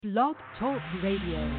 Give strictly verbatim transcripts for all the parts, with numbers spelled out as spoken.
Blog Talk Radio.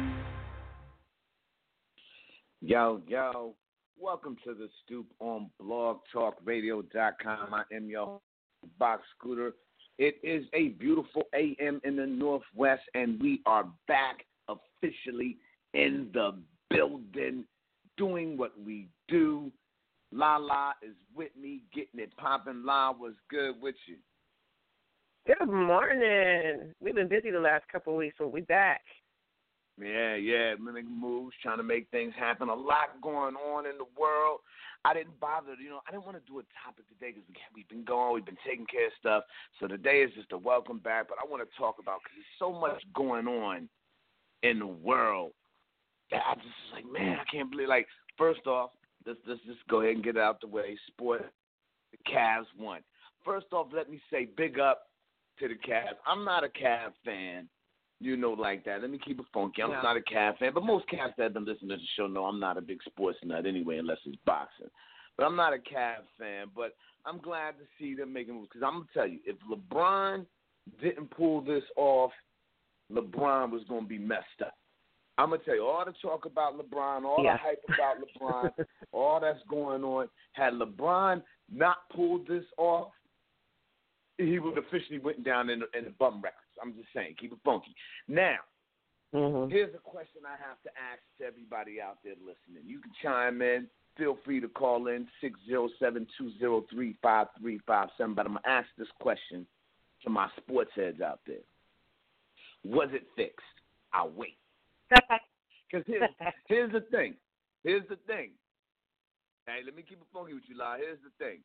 Yo, yo, welcome to the Stoop on blog talk radio dot com. I am your host, Box Scooter. It is a beautiful A M in the Northwest, and we are back officially in the building, doing what we do. Lala is with me, getting it popping. La, what's good with you? Good morning. We've been busy the last couple of weeks, so we're back. Yeah, yeah, making moves, trying to make things happen. A lot going on in the world. I didn't bother, you know, I didn't want to do a topic today because we've been going, we've been taking care of stuff. So today is just a welcome back, but I want to talk about because there's so much going on in the world that I just like, man, I can't believe. Like, first off, let's, let's just go ahead and get it out the way. Sport, the Cavs won. First off, let me say big up to the Cavs. I'm not a Cavs fan, you know, like that. Let me keep it funky. I'm Yeah. not a Cavs fan, but most Cavs that have been listening to the show know I'm not a big sports nut anyway, unless it's boxing. But I'm not a Cavs fan, but I'm glad to see them making moves because I'm going to tell you, if LeBron didn't pull this off, LeBron was going to be messed up. I'm going to tell you, all the talk about LeBron, all Yeah. the hype about LeBron, all that's going on, had LeBron not pulled this off, he would officially went down in the, in the bum records. I'm just saying, keep it funky. Now, Mm-hmm. here's a question I have to ask to everybody out there listening. You can chime in. Feel free to call in six zero seven, two zero three, five three five seven. But I'm going to ask this question to my sports heads out there. Was it fixed? I'll wait. Because here's, here's the thing. Here's the thing. Hey, let me keep it funky with you, La. Here's the thing.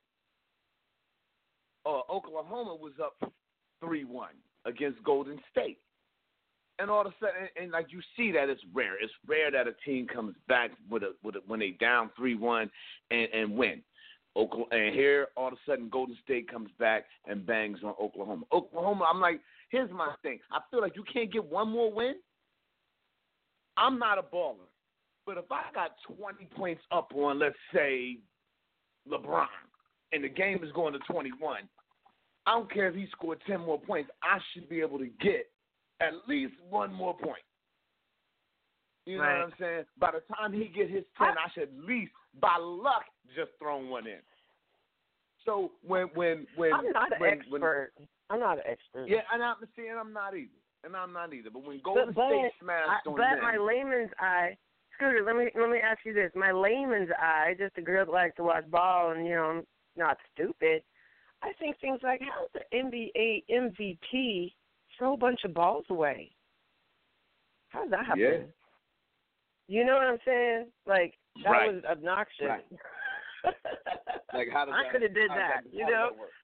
Uh, Oklahoma was up three one against Golden State. And all of a sudden, and, and like you see that it's rare. It's rare that a team comes back with a, with a, when they down three one and, and win. Oklahoma, and here, all of a sudden, Golden State comes back and bangs on Oklahoma. Oklahoma, I'm like, here's my thing. I feel like you can't get one more win. I'm not a baller. But if I got twenty points up on, let's say, LeBron, and the game is going to twenty-one, I don't care if he scored ten more points. I should be able to get at least one more point. You know Right. what I'm saying? By the time he get his ten, I should at least, by luck, just throw one in. So when when when I'm not an when, expert. When, I'm not an expert. yeah, and I'm seeing I'm not either, and I'm not either. But when Golden but, but, State I, smashed on but them, my layman's eye, Scooter, let me let me ask you this. My layman's eye, just a girl that likes to watch ball and, you know, I'm not stupid. I think things like, how does the N B A M V P throw a bunch of balls away? How does that happen? Yeah. You know what I'm saying? Like, that Right. was obnoxious. Right. like how does I that, could have did how that, does you how does know? that work?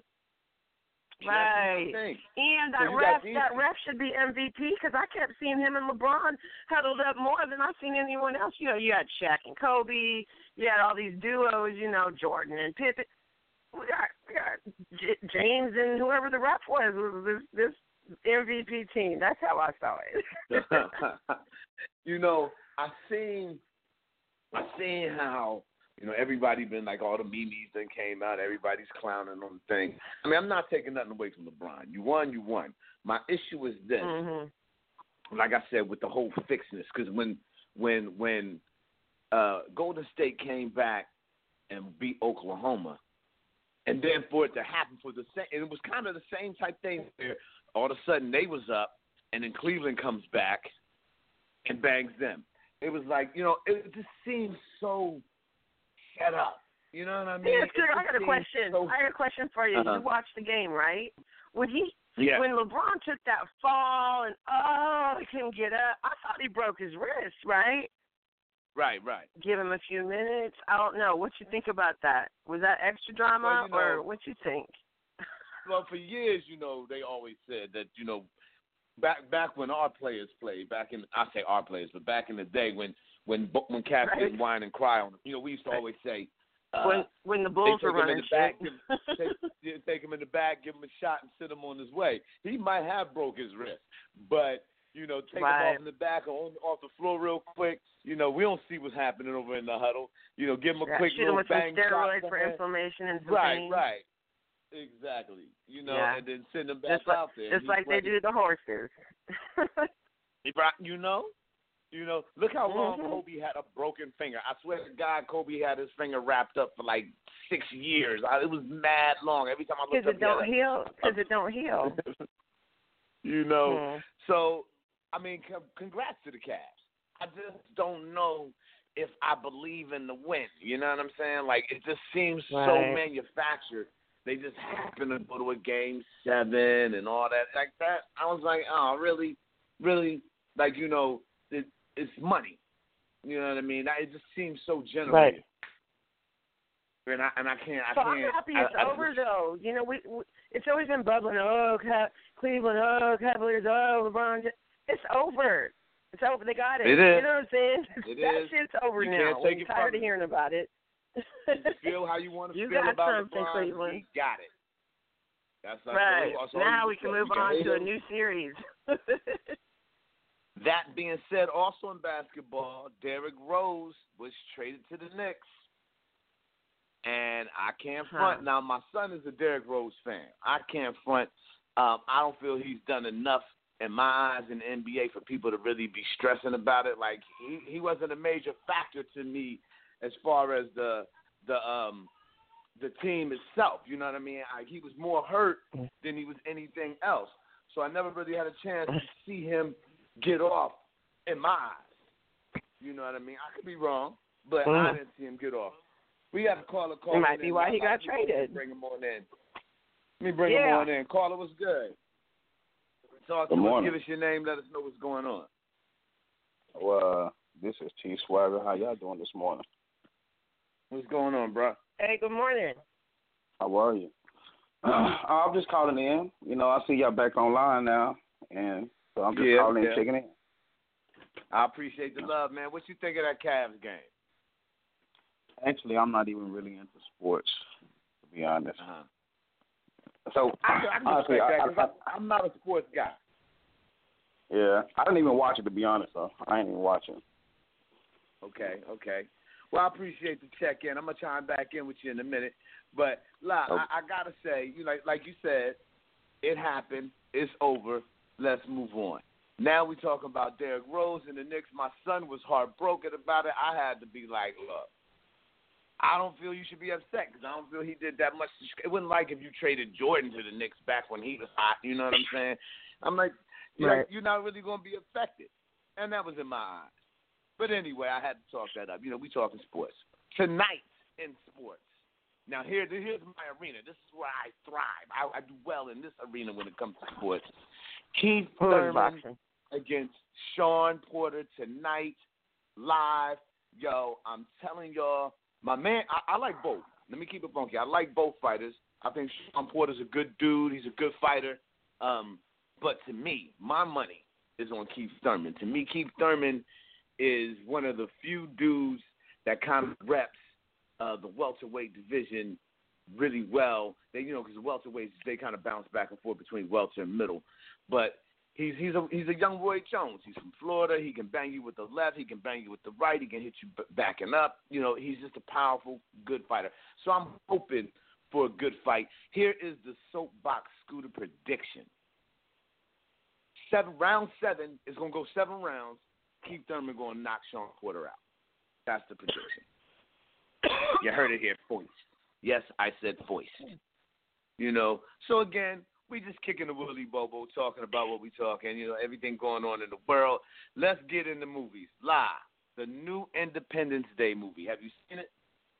Right. That's the thing. And So that you ref, got these- that ref should be M V P because I kept seeing him and LeBron huddled up more than I've seen anyone else. You know, you had Shaq and Kobe. You had all these duos, you know, Jordan and Pippen. We got, we got J- James and whoever the ref was, was this, this M V P team. That's how I saw it. you know, I seen, I seen how, you know, everybody been like all the memes that came out. Everybody's clowning on the thing. I mean, I'm not taking nothing away from LeBron. You won, you won. My issue is this. Mm-hmm. Like I said, with the whole fixedness, because when when when uh, Golden State came back and beat Oklahoma, and then for it to happen for the same, and it was kind of the same type thing where all of a sudden they was up, and then Cleveland comes back and bangs them. It was like, you know, it just seems so set up. You know what I mean? Yeah, It Scooter, I just got a seems question. so- I got a question for you. Uh-huh. You watched the game, right? When he, Yeah. when LeBron took that fall and oh, he couldn't get up, I thought he broke his wrist, right? Right, right. Give him a few minutes. I don't know. What you think about that? Was that extra drama, Well, you know- or what you think? Well, for years, you know, they always said that, you know, back back when our players played, back in, I say our players, but back in the day when when when cats Right. didn't whine and cry on them, you know, we used to Right. always say, uh, when when the Bulls they were take him in running the back, shit. give, take, yeah, take him in the back, give him a shot, and send him on his way. He might have broke his wrist, but you know, take Right. him off in the back or on, off the floor real quick. You know, we don't see what's happening over in the huddle. You know, give him a Yeah, quick shoot him little with some bang shot. steroids for somewhere. inflammation and some Right, pain. right. Exactly. You know, Yeah. and then send them back Just like, out there. just He's like they ready. do the horses. right, you know, you know. Look how long mm-hmm. Kobe had a broken finger. I swear to God, Kobe had his finger wrapped up for like six years. I, it was mad long. Every time I looked up, because it don't heal. Because it don't heal. You know, mm. so I mean, c- congrats to the Cavs. I just don't know if I believe in the win. You know what I'm saying? Like, it just seems right. so manufactured. They just happen to go to a game seven and all that. Like that, I was like, oh, really? Really? Like, you know, it, it's money. You know what I mean? It just seems so generated. Right. And I, and I can't, I so can't. I'm happy it's I, over, I just, though. You know, we, we it's always been bubbling. Oh, Ca- Cleveland, oh, Cavaliers, oh, LeBron. It's over. It's over. They got it. It is. You know what I'm saying? It that is. shit's over you now. Can't take I'm it tired from of hearing about it. You feel how you want to you feel got about something, LeBron. Cleveland. He got it. That's, that's right. That's now we can move can on to a him. new series. That being said, also in basketball, Derrick Rose was traded to the Knicks. And I can't front. Huh. Now, my son is a Derrick Rose fan. I can't front. Um, I don't feel he's done enough in my eyes in the N B A for people to really be stressing about it. Like, he, he wasn't a major factor to me as far as the the um the team itself. You know what I mean? I, he was more hurt than he was anything else. So I never really had a chance to see him get off in my eyes. You know what I mean? I could be wrong, but mm. I didn't see him get off. We got to call a call. It might be why he got traded. Bring him on in. Let me bring yeah. him on in. Caller, what's good? Talk to us. Give us your name. Let us know what's going on. Well, uh, this is T Swagger. How y'all doing this morning? What's going on, bro? Hey, good morning. How are you? I'm just calling in. You know, I see y'all back online now, and so I'm just yeah, calling yeah. in, checking in. I appreciate the love, man. What you think of that Cavs game? Actually, I'm not even really into sports, to be honest. Uh-huh. So I, I can honestly, respect I, that because I'm not a sports guy. Yeah, I didn't even watch it, to be honest, though. I ain't even watching. Okay, okay. Well, I appreciate the check-in. I'm going to chime back in with you in a minute. But, La, okay. I, I got to say, you know, like, like you said, it happened. It's over. Let's move on. Now we're talking about Derrick Rose and the Knicks. My son was heartbroken about it. I had to be like, look, I don't feel you should be upset because I don't feel he did that much. It wasn't like if you traded Jordan to the Knicks back when he was hot. You know what I'm saying? I'm like, you're, right. like, you're not really going to be affected. And that was in my eyes. But anyway, I had to talk that up. You know, we talking sports. Tonight in sports. Now, here, here's my arena. This is where I thrive. I, I do well in this arena when it comes to sports. Keith Thurman against Sean Porter tonight, live. Yo, I'm telling y'all, my man, I, I like both. Let me keep it funky. I like both fighters. I think Sean Porter's a good dude. He's a good fighter. Um, but to me, my money is on Keith Thurman. To me, Keith Thurman is one of the few dudes that kind of reps uh, the welterweight division really well. They, you know, because the welterweights, they kind of bounce back and forth between welter and middle. But he's he's a he's a young Roy Jones. He's from Florida. He can bang you with the left. He can bang you with the right. He can hit you backing up. You know, he's just a powerful, good fighter. So I'm hoping for a good fight. Here is the soapbox scooter prediction. Seven round seven is gonna go seven rounds. Keith Thurman going to knock Sean Porter out. That's the prediction. You heard it here, voice. Yes, I said voice. You know, so again, we just kicking the Willy Bobo, talking about what we talking, you know, everything going on in the world. Let's get into movies. La, the new Independence Day movie. Have you seen it?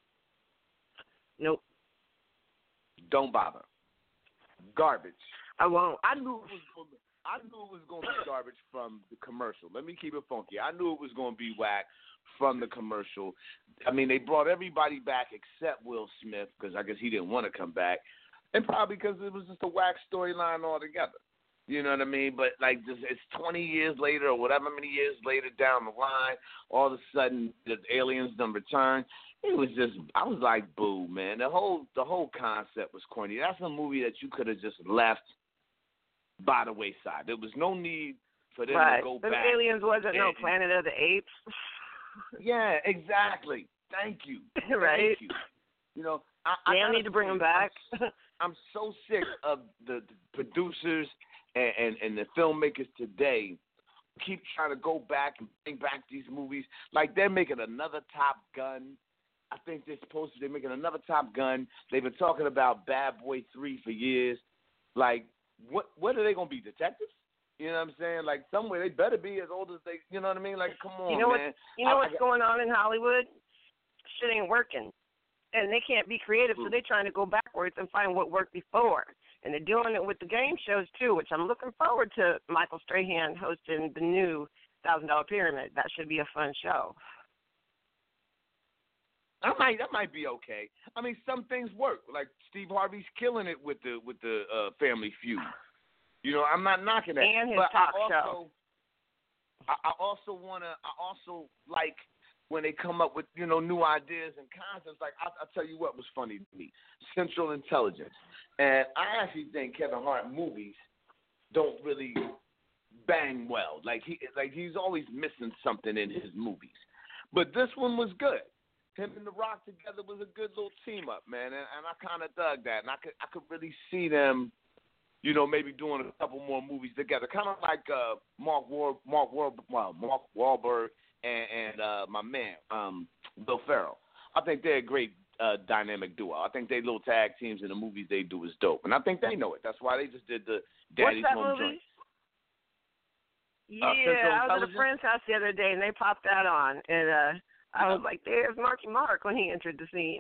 Nope. Don't bother. Garbage. I won't. I knew it was going to I knew it was going to be garbage from the commercial. Let me keep it funky. I knew it was going to be whack from the commercial. I mean, they brought everybody back except Will Smith because I guess he didn't want to come back. And probably because it was just a whack storyline altogether. You know what I mean? But, like, just, it's twenty years later or whatever many years later down the line, all of a sudden the aliens done returned. It was just, I was like, boo, man. The whole, the whole concept was corny. That's a movie that you could have just left by the wayside. There was no need for them right. to go the back. The aliens wasn't and, no Planet of the Apes. Yeah, exactly. Thank you. right. Thank you. You know, I, they I don't need to bring them back. I'm, I'm so sick of the, the producers and, and, and the filmmakers today keep trying to go back and bring back these movies. Like, they're making another Top Gun. I think they're supposed to. They're making another Top Gun. They've been talking about Bad Boy three for years. Like, what what are they going to be, detectives? You know what I'm saying? Like, somewhere they better be as old as they, you know what I mean? Like, come on, you know man. What, you know I, what's I, going on in Hollywood? Shit ain't working. And they can't be creative, so they're trying to go backwards and find what worked before. And they're doing it with the game shows, too, which I'm looking forward to Michael Strahan hosting the new one thousand dollar Pyramid. That should be a fun show. I might, that might be okay. I mean, some things work. Like, Steve Harvey's killing it with the with the uh, Family Feud. You know, I'm not knocking that. And his but talk I also, show. I, I also want to, I also like when they come up with, you know, new ideas and concepts. Like, I, I'll tell you what was funny to me, Central Intelligence. And I actually think Kevin Hart movies don't really bang well. Like, he, like he's always missing something in his movies. But this one was good. Him and The Rock together was a good little team up, man, and, and I kind of dug that. And I could, I could really see them, you know, maybe doing a couple more movies together, kind of like uh, Mark War, Mark War, well, Mark Wahlberg and, and uh, my man um, Will Ferrell. I think they're a great uh, dynamic duo. I think they little tag teams in the movies they do is dope, and I think they know it. That's why they just did the Daddy's What's that Home movie? Joint. Yeah, uh, I was at a friend's house the other day, and they popped that on, and uh, I was like, "There's Marky Mark" when he entered the scene.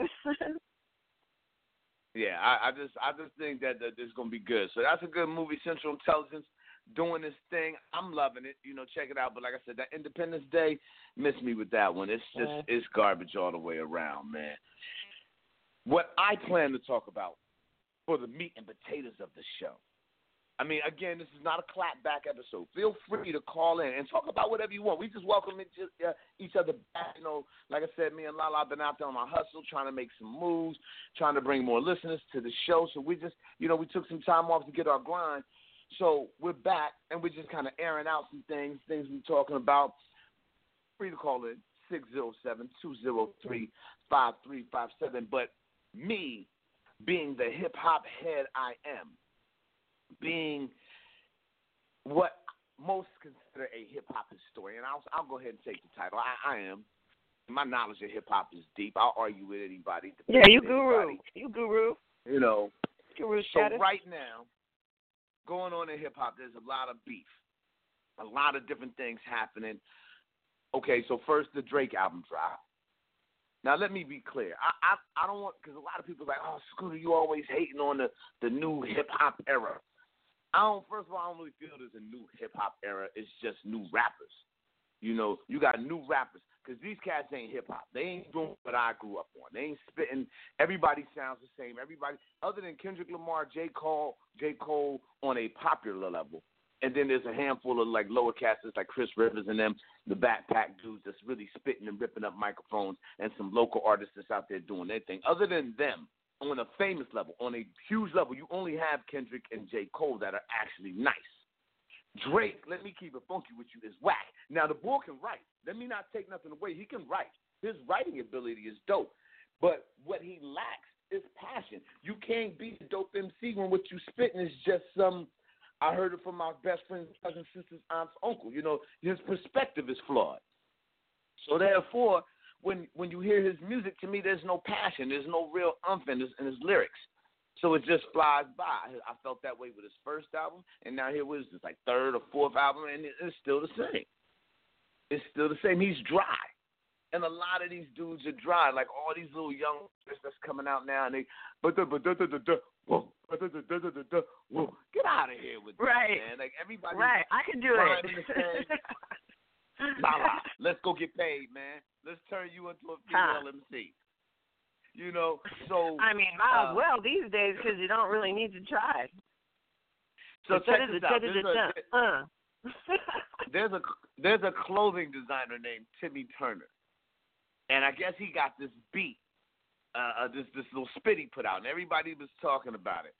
Yeah, I, I just I just think that, that this is going to be good. So that's a good movie, Central Intelligence, doing this thing. I'm loving it. You know, check it out. But like I said, that Independence Day, miss me with that one. It's just, yeah. it's garbage all the way around, man. What I plan to talk about for the meat and potatoes of the show. I mean, again, this is not a clapback episode. Feel free to call in and talk about whatever you want. We just welcome each, uh, each other back. You know, like I said, me and Lala have been out there on our hustle, trying to make some moves, trying to bring more listeners to the show. So we just, you know, we took some time off to get our grind. So we're back, and we're just kind of airing out some things, things we're talking about. Free to call in, six oh seven, two oh three, five three five seven. But me, being the hip-hop head I am, being what most consider a hip-hop historian, I'll, I'll go ahead and take the title. I, I am. My knowledge of hip-hop is deep. I'll argue with anybody. Yeah, you guru. Anybody. You guru. You know. Guru so status. right now, going on in hip-hop, there's a lot of beef. A lot of different things happening. Okay, so first the Drake album drop. Now, let me be clear. I I, I don't want, because a lot of people are like, oh, Scooter, you always hating on the, the new hip-hop era. I don't, first of all, I don't really feel there's a new hip-hop era. It's just new rappers. You know, you got new rappers, because these cats ain't hip-hop. They ain't doing what I grew up on. They ain't spitting. Everybody sounds the same. Everybody, other than Kendrick Lamar, J. Cole, J. Cole on a popular level. And then there's a handful of, like, lower cats like Chris Rivers and them, the backpack dudes that's really spitting and ripping up microphones, and some local artists that's out there doing their thing. Other than them, on a famous level, on a huge level, you only have Kendrick and J. Cole that are actually nice. Drake, let me keep it funky with you, is whack. Now, the boy can write. Let me not take nothing away. He can write. His writing ability is dope. But what he lacks is passion. You can't be a dope M C when what you spitting is just some, I heard it from my best friend's cousin, sister's aunt's uncle. You know, his perspective is flawed. So, therefore, when when you hear his music, to me, there's no passion. There's no real umph in his, in his lyrics. So it just flies by. I felt that way with his first album, and now here was his like third or fourth album, and it's still the same. It's still the same. He's dry. And a lot of these dudes are dry. Like all these little young artists that's coming out now, and they, but but whoa, whoa, get out of here with right. that, man. Like everybody, right? I can do it. Lala, let's go get paid, man. Let's turn you into a female huh. M C. You know, so I mean, might uh, as well these days because you don't really need to try. So check this out. There's a, uh. there's a there's a clothing designer named Timmy Turner, and I guess he got this beat, uh, this this little spit he put out, and everybody was talking about it.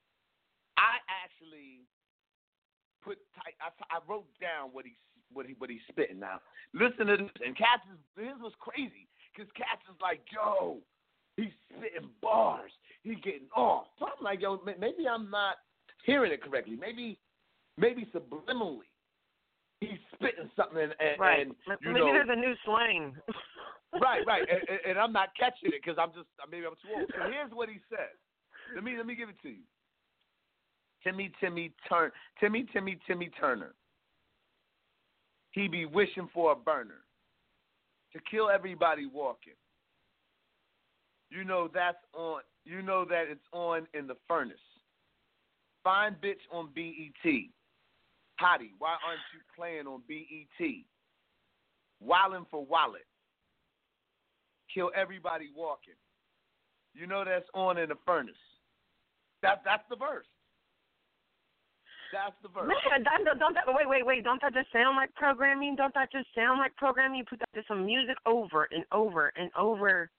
I actually put I, I wrote down what he what he what he's spitting. Now listen to this, and Katz is this was crazy because Katz is like, yo, he's spitting bars, he's getting off. So I'm like, yo, maybe I'm not hearing it correctly. Maybe maybe subliminally he's spitting something, and, and, right. and you maybe know, there's a new slang. right, right, and, and, and I'm not catching it because I'm just maybe I'm too old. So here's what he says. Let me let me give it to you. Timmy, Timmy, turn, Timmy, Timmy, Timmy Turner. He be wishing for a burner to kill everybody walking. You know that's on. You know that it's on in the furnace. Fine bitch on B E T. Hottie, why aren't you playing on B E T? Wildin' for wallet. Kill everybody walking. You know that's on in the furnace. That that's the verse. That's the verse. Man, don't, don't that, wait, wait, wait. Don't that just sound like programming? Don't that just sound like programming? You put that to some music over and over and over.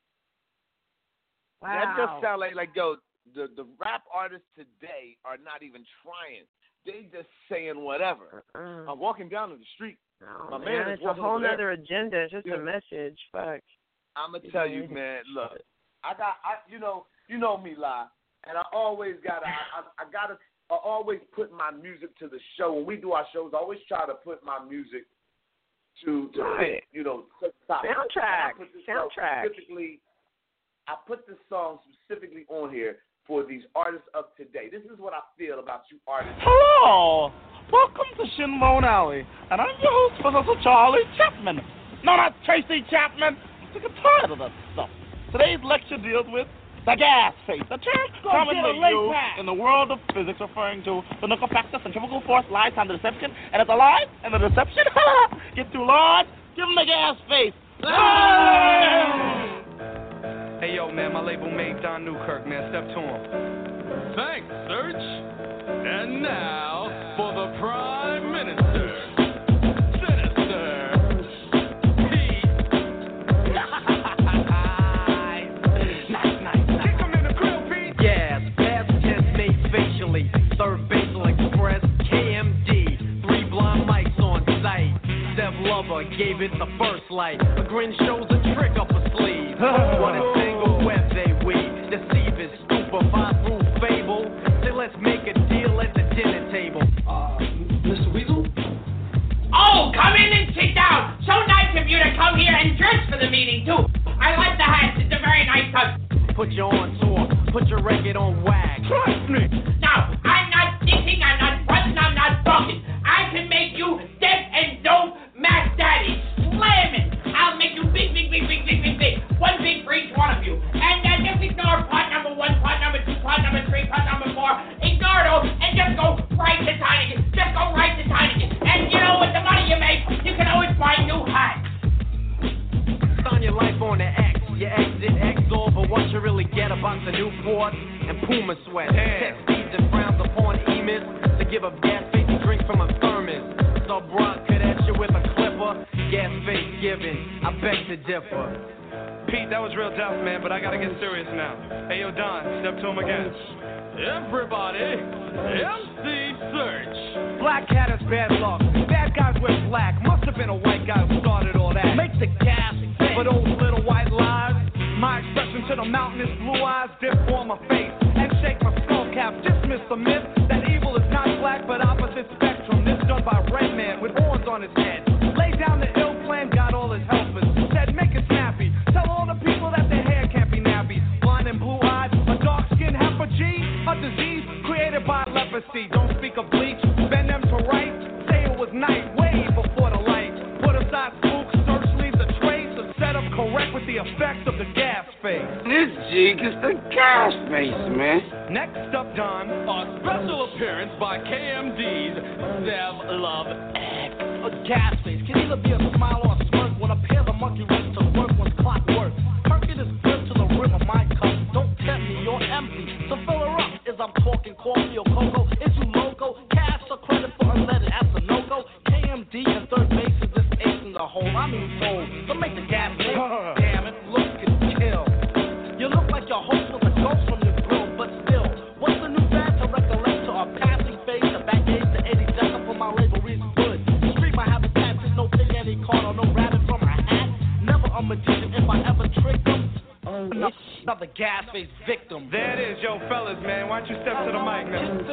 Wow. That just sound like, like yo, the, the rap artists today are not even trying. They just saying whatever. Uh-uh. I'm walking down the street. Oh, My man, man is it's a walking whole over other there. agenda. It's just Yeah. a message. Fuck. I'm gonna tell you, man. Look, I got, I, you know, you know me, Lie, and I always gotta, I, I, I gotta, I always put my music to the show. When we do our shows, I always try to put my music to, to right. you know, stop. Soundtrack. Soundtrack. Specifically, I put this song specifically on here for these artists of today. This is what I feel about you artists. Hello! Welcome to Shinbone Alley, and I'm your host, Professor Charlie Chapman. No, not Tracy Chapman. I'm sick and tired of that stuff. Today's lecture deals with the gas phase, a term commonly used in the world of physics referring to the nuclear factor, centrifugal force, lies, and the deception. And if the lie and the deception get too large, give them the gas phase. Hey, yo, man, my label mate, Don Newkirk, man. Step to him. Thanks, Serge. And now, for the Prime Minister, Sinister Pete. Nice, nice, nice. Kick him in the grill, Pete. Yeah, past tense made facially. Third Basal Express, K M D. Three blind mics on site. Steph Lover gave it the first light. A grin shows a trick up a sleeve. What a single web they weave. Deceive is stupefy through fable. Say let's make a deal at the dinner table. Uh, Mister Weasel? Oh, come in and sit down. So nice of you to come here and dress for the meeting, too. I like the hat. It's a very nice touch. Put you on tour. Put your record on wag. Trust me. Now, I'm not singing, I'm not buzzing, I'm not talking. I can make you deaf and dumb Mac Daddy. Slamming. I'll make you big, big, big, big, big, big, big. One big for each one of you. And then just ignore part number one, part number two, part number three, part number four. Ignore those and just go right to Heineken. Just go right to Heineken. And you know, with the money you make, you can always buy new hats. Sign your life on the X. You exit Exor, but what you really get about the Newport and Puma sweat. Text thieves and frowns upon E-Miss to give a gas face drink from a thermos. So Brock could at you with a clipper. Gas face given, I beg to differ. Pete, that was real tough, man, but I gotta get serious now. Hey, yo, Don, step to him again. Everybody, M C Search. Black cat is bad luck. Bad guys wear black. Must have been a white guy who started all that. Make the gas for those little white lies. My expression to the mountainous blue eyes dip on my face and shake my skull cap. Dismiss the myth that evil is not black but opposite spectrum. This done by red man with horns on his head. Lay down the ill plan, got all his helpers. Said make it snappy. Tell all the people that their hair can't be nappy. Blind and blue eyed, a dark skin heifer G, a disease created by leprosy. Don't speak of bleach, bend them to right. Say it was night, way before the light. Put aside spooks, search leaves a trace. A setup correct with the effects of the gas phase. This jig is the gas face, man. Next up, Don. A special appearance by K M D's Zev Love X. A gas face can either be a smile or a smirk. When a pair of monkey wrench to work when clockwork. Perkin is good to the rim of my cup. Don't tempt me, you're empty. So fill her up as I'm talking coffee or cocoa. Is you loco? Cash or credit for unleaded? That's a no-go. K M D and third base is this ace in the hole. I mean soul. So make the gas face. Damn it, look and kill. You look like your host was a ghost from your grill, but still. What's the new fad to recollect to our passing phase? The back age to Eddie Decker for my label reason good. Street my habitat, there's no pig any card or no rabbit from a hat. Never a magician if I ever trick them. Another the gas face victim. There it is, yo, fellas, man. Why don't you step to the mic, man?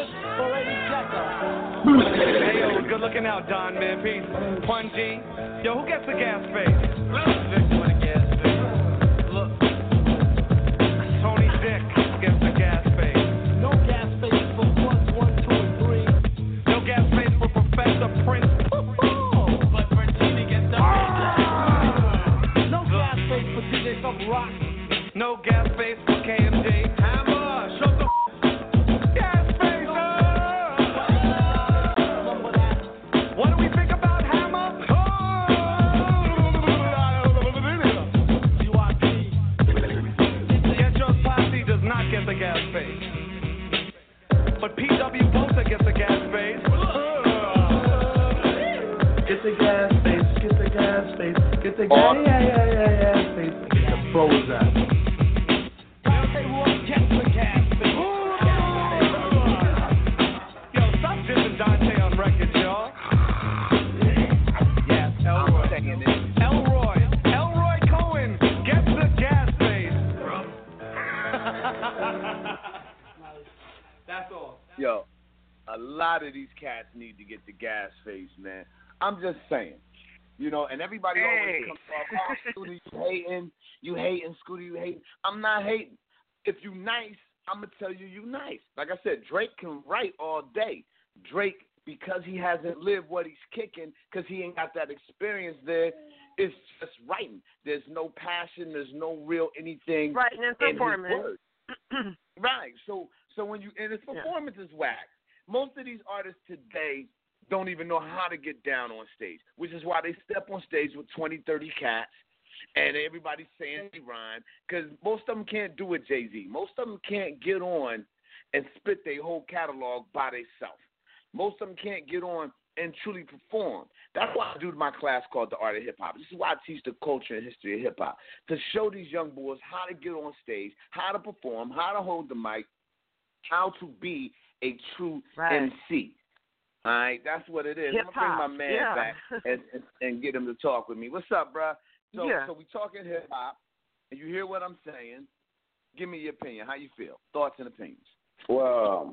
Hey, yo, good looking out, Don, man. Peace. Pun G. Yo, who gets the gas face? Victim with a gas face. Look. Tony Dick gets the gas face. No gas face for plus one, two, and three. No gas face for Professor Prince. But Bertini gets the No gas face for D J Thump Rock. No gas face for K M J. Hammer, shut the gas face up. What do we think about Hammer? Get Your Posse does not get the gas face. But P W Bolter gets the gas face. Get the gas face, get the gas face, get the gas, yeah, yeah, yeah, yeah, face, get the Bozak. Yo, stop dissing Dante on records, y'all. Yes, Elroy. I'm saying it. Elroy. Elroy Cohen gets the gas face. That's all. Yo, a lot of these cats need to get the gas face, man. I'm just saying. You know, and everybody Hey. always comes off, oh, Scooter, you hating, you hating, Scooter, you hating. I'm not hating. If you nice, I'm going to tell you you nice. Like I said, Drake can write all day. Drake, because he hasn't lived what he's kicking, because he ain't got that experience there, it's just writing. There's no passion. There's no real anything Writing and in his performance. words. Right. So so when you, and his performance is whack. Most of these artists today don't even know how to get down on stage, which is why they step on stage with twenty, thirty cats, and everybody's saying they rhyme, because most of them can't do it, Jay-Z. Most of them can't get on and spit their whole catalog by themselves. Most of them can't get on and truly perform. That's why I do my class called The Art of Hip-Hop. This is why I teach the culture and history of hip-hop, to show these young boys how to get on stage, how to perform, how to hold the mic, how to be a true Right. M C. All right, that's what it is. Hip-hop, I'm going to bring my man yeah. back and, and, and get him to talk with me. What's up, bro? So, Yeah. so we talking hip-hop, and you hear what I'm saying. Give me your opinion. How you feel? Thoughts and opinions. Well,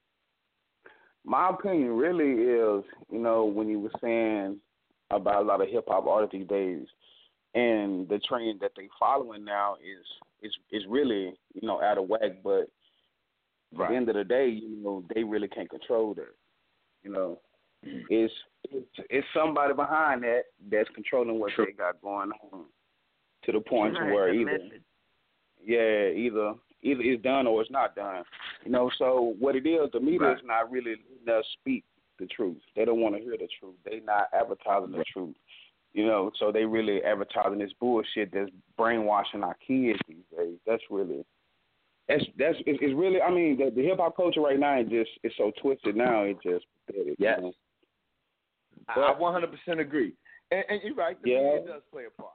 my opinion really is, you know, when you were saying about a lot of hip hop artists these days, and the trend that they following now is is is really, you know, out of whack. But Right. at the end of the day, you know, they really can't control that. You know, it's it's, it's somebody behind that that's controlling what True. they got going on, to the point Right, to where the either message. yeah, either either it's done or it's not done. You know, so what it is, the media Right. is not really letting us speak the truth. They don't want to hear the truth. They not advertising the truth. You know, so they really advertising this bullshit that's brainwashing our kids these days. That's really that's that's it's, it's really. I mean, the, the hip hop culture right now is just it's so twisted now. It just pathetic. Yes. You know? I, I one hundred percent agree. And, and you're right. The Yeah. media does play a part.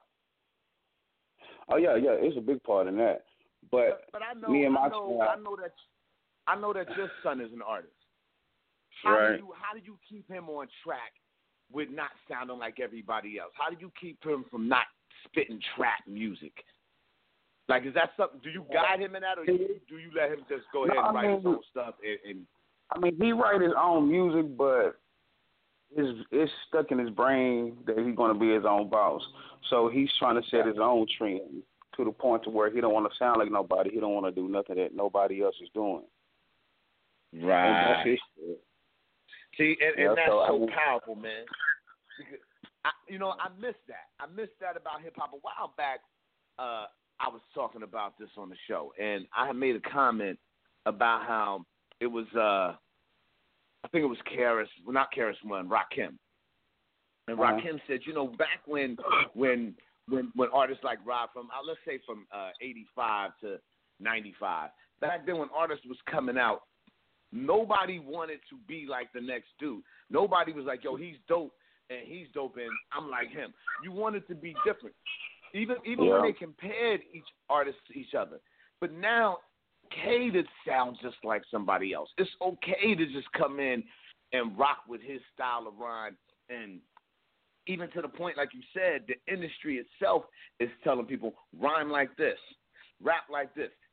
Oh yeah, yeah, it's a big part in that. But, But, but I know, me and my I know, squad- I know that, I know that your son is an artist. How Right. do you, how do you keep him on track with not sounding like everybody else? How do you keep him from not spitting trap music? Like, is that something? Do you guide him in that, or do you, do you let him just go ahead No, and I write his mean- own stuff? And, and I mean, he write his own music, but it's it's stuck in his brain that he's going to be his own boss. So he's trying to set his own trend to the point to where he don't want to sound like nobody. He don't want to do nothing that nobody else is doing. And that's his shit. See, and, Yeah, and that's so, I so mean- powerful, man. Because I, you know, I missed that. I missed that about hip hop. A while back, uh, I was talking about this on the show, and I had made a comment about how it was. Uh, I think it was Karis, well, not Karis One, Rakim, and Uh-huh. Rakim said, you know, back when when when when artists like Rob from, uh, let's say from uh, eighty-five to ninety-five, back then when artists was coming out, nobody wanted to be like the next dude. Nobody was like, yo, he's dope, and he's dope, and I'm like him. You wanted to be different. Even even Yeah. when they compared each artist to each other. But now, okay to sound just like somebody else. It's okay to just come in and rock with his style of rhyme. And even to the point, like you said, the industry itself is telling people, rhyme like this, rap like this.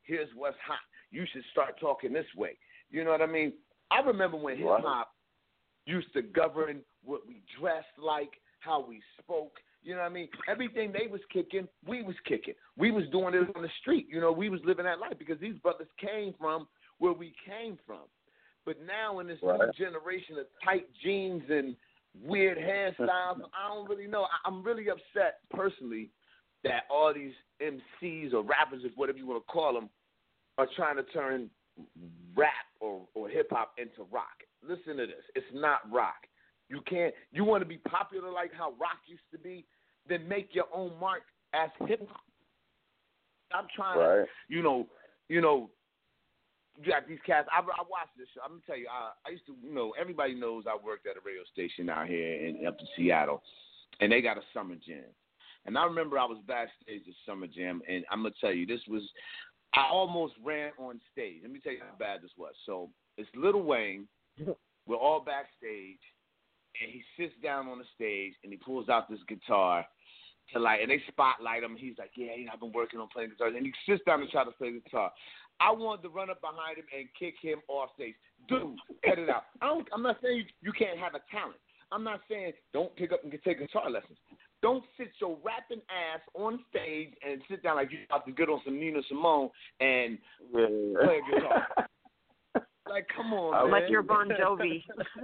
here's what's hot. You should start talking this way. You know what I mean? I remember when hip hop used to govern what we dressed like, how we spoke. You know what I mean? Everything they was kicking, we was kicking. We was doing it on the street. You know, we was living that life because these brothers came from where we came from. But now in this right. new generation of tight jeans and weird hairstyles, I don't really know. I'm really upset personally that all these M Cs or rappers, or whatever you want to call them, are trying to turn rap or, or hip-hop into rock. Listen to this. It's not rock. You can't. You want to be popular like how rock used to be, then make your own mark as hip-hop. I'm trying right. to, you know, you know, you got these cats. I, I watched this show. I'm going to tell you, I, I used to, you know, everybody knows I worked at a radio station out here in up in Seattle, and they got a summer jam. And I remember I was backstage at Summer Jam, and I'm going to tell you, this was, I almost ran on stage. Let me tell you how bad this was. So it's Lil Wayne. We're all backstage, and he sits down on the stage, and he pulls out this guitar to like, and they spotlight him. He's like, yeah, you know, I've been working on playing guitar. And he sits down and tries to play the guitar. I wanted to run up behind him and kick him off stage. Dude, cut it out. I don't, I'm not saying you, you can't have a talent. I'm not saying don't pick up and take guitar lessons. Don't sit your rapping ass on stage and sit down like you're about to get on some Nina Simone and yeah. play a guitar. Like, come on, like man. you're Bon Jovi.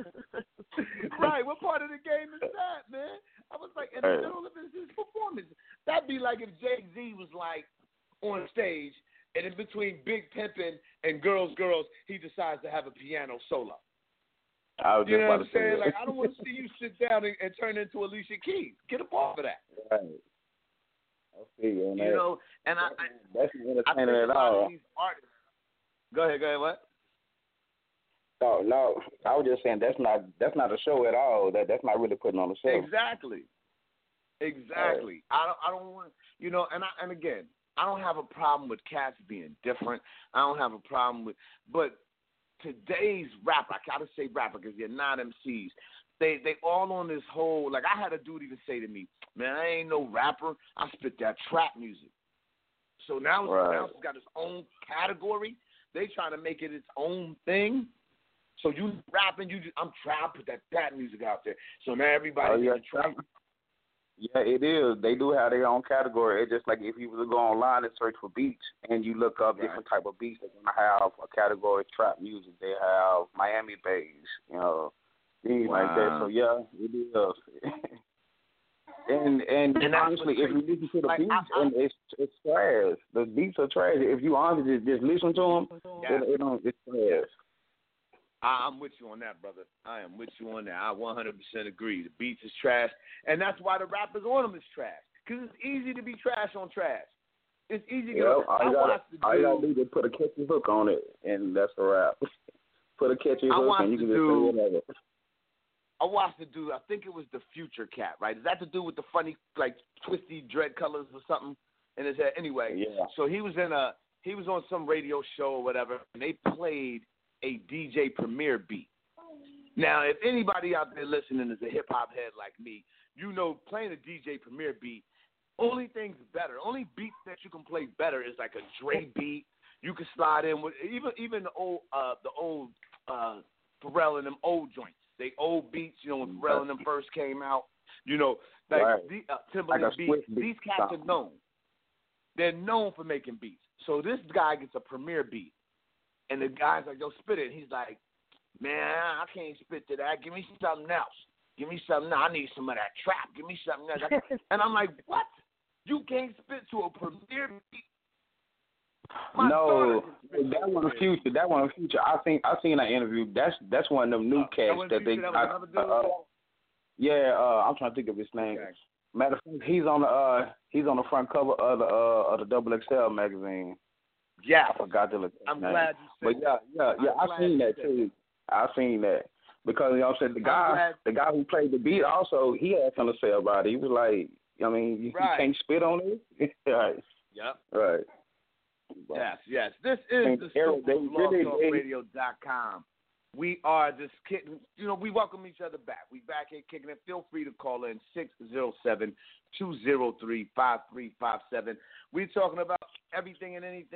Right. What part of the game is that, man? I was like, in the middle of his, his performance. That'd be like if Jay-Z was like on stage and in between Big Pimpin' and Girls, Girls, he decides to have a piano solo. I was you just know about what I'm to say saying? that. Like, I don't want to see you sit down and, and turn into Alicia Keys. Get up off of that. Right. I see you on that. You know, and I, I, that's not I think entertaining a at lot all. of these artists. Go ahead, go ahead, what? No, no. I was just saying that's not that's not a show at all. That that's not really putting on a show. Exactly. Exactly. Right. I don't. I don't want. You know, and I, and again, I don't have a problem with cats being different. I don't have a problem with, but today's rapper, I gotta say rapper because they're not M Cs. They they all on this whole, like I had a dude even say to me, man, I ain't no rapper. I spit that trap music. So now it's, right. now it's got its own category. They trying to make it its own thing. So you rapping, you just, I'm trying to put that trap music out there. So now everybody's oh, yeah. in trap. Yeah, it is. They do have their own category. It's just like if you were to go online and search for beats and you look up right. different type of beats, they're going to have a category trap music. They have Miami bass, you know, things wow. like that. So, yeah, it is. and, and, and honestly, if you listen to the like, beats, I, I, and it's, it's trash. The beats are trash. If you honestly just, just listen to them, yeah. it, it don't, it's trash. I'm with you on that, brother. I am with you on that. I one hundred percent agree. The beats is trash, and that's why the rappers on them is trash. Because it's easy to be trash on trash. It's easy to yeah, get all you gotta, all you gotta do is put a catchy hook on it, and that's a rap. Put a catchy hook, and you can just say whatever. I watched the dude, I think it was the Future Cat, right? Is that the dude with the funny, like, twisty dread colors or something in his head? Anyway, yeah. so he was in a, he was on some radio show or whatever, and they played a D J Premier beat. Now, if anybody out there listening is a hip-hop head like me, you know playing a D J Premier beat, only thing's better, only beats that you can play better is like a Dre beat. You can slide in with, even even the old, uh, the old uh, Pharrell and them old joints. They old beats, you know, when Pharrell and them first came out, you know, like right. the, uh, Timberland like beats, beat these cats are known. They're known for making beats. So this guy gets a Premier beat. And the guy's like, yo, spit it. And he's like, man, I can't spit to that. Give me something else. Give me something else. I need some of that trap. Give me something else. And I'm like, what? You can't spit to a Premier beat? My no, that one the Future. That one the Future. I think I seen that interview. That's that's one of them new uh, cats that, that they. That I, uh, uh, yeah, uh, I'm trying to think of his name. Okay. Matter of fact, he's on the uh, he's on the front cover of the uh, of the Double X L magazine. Yeah, I forgot to look. I'm name. glad you said But yeah, yeah, yeah. I seen that too. I seen that because you know what I'm saying the guy, the guy who played the beat also he had something to say about it. He was like, I mean, you, right. you can't spit on it. Right. Yep. Right. Yes, yes. This is the Blog Talk Radio dot com. We are just kidding. You know, we welcome each other back. We back here kicking it. Feel free to call in six zero seven, two zero three, five three five seven. We're talking about everything and anything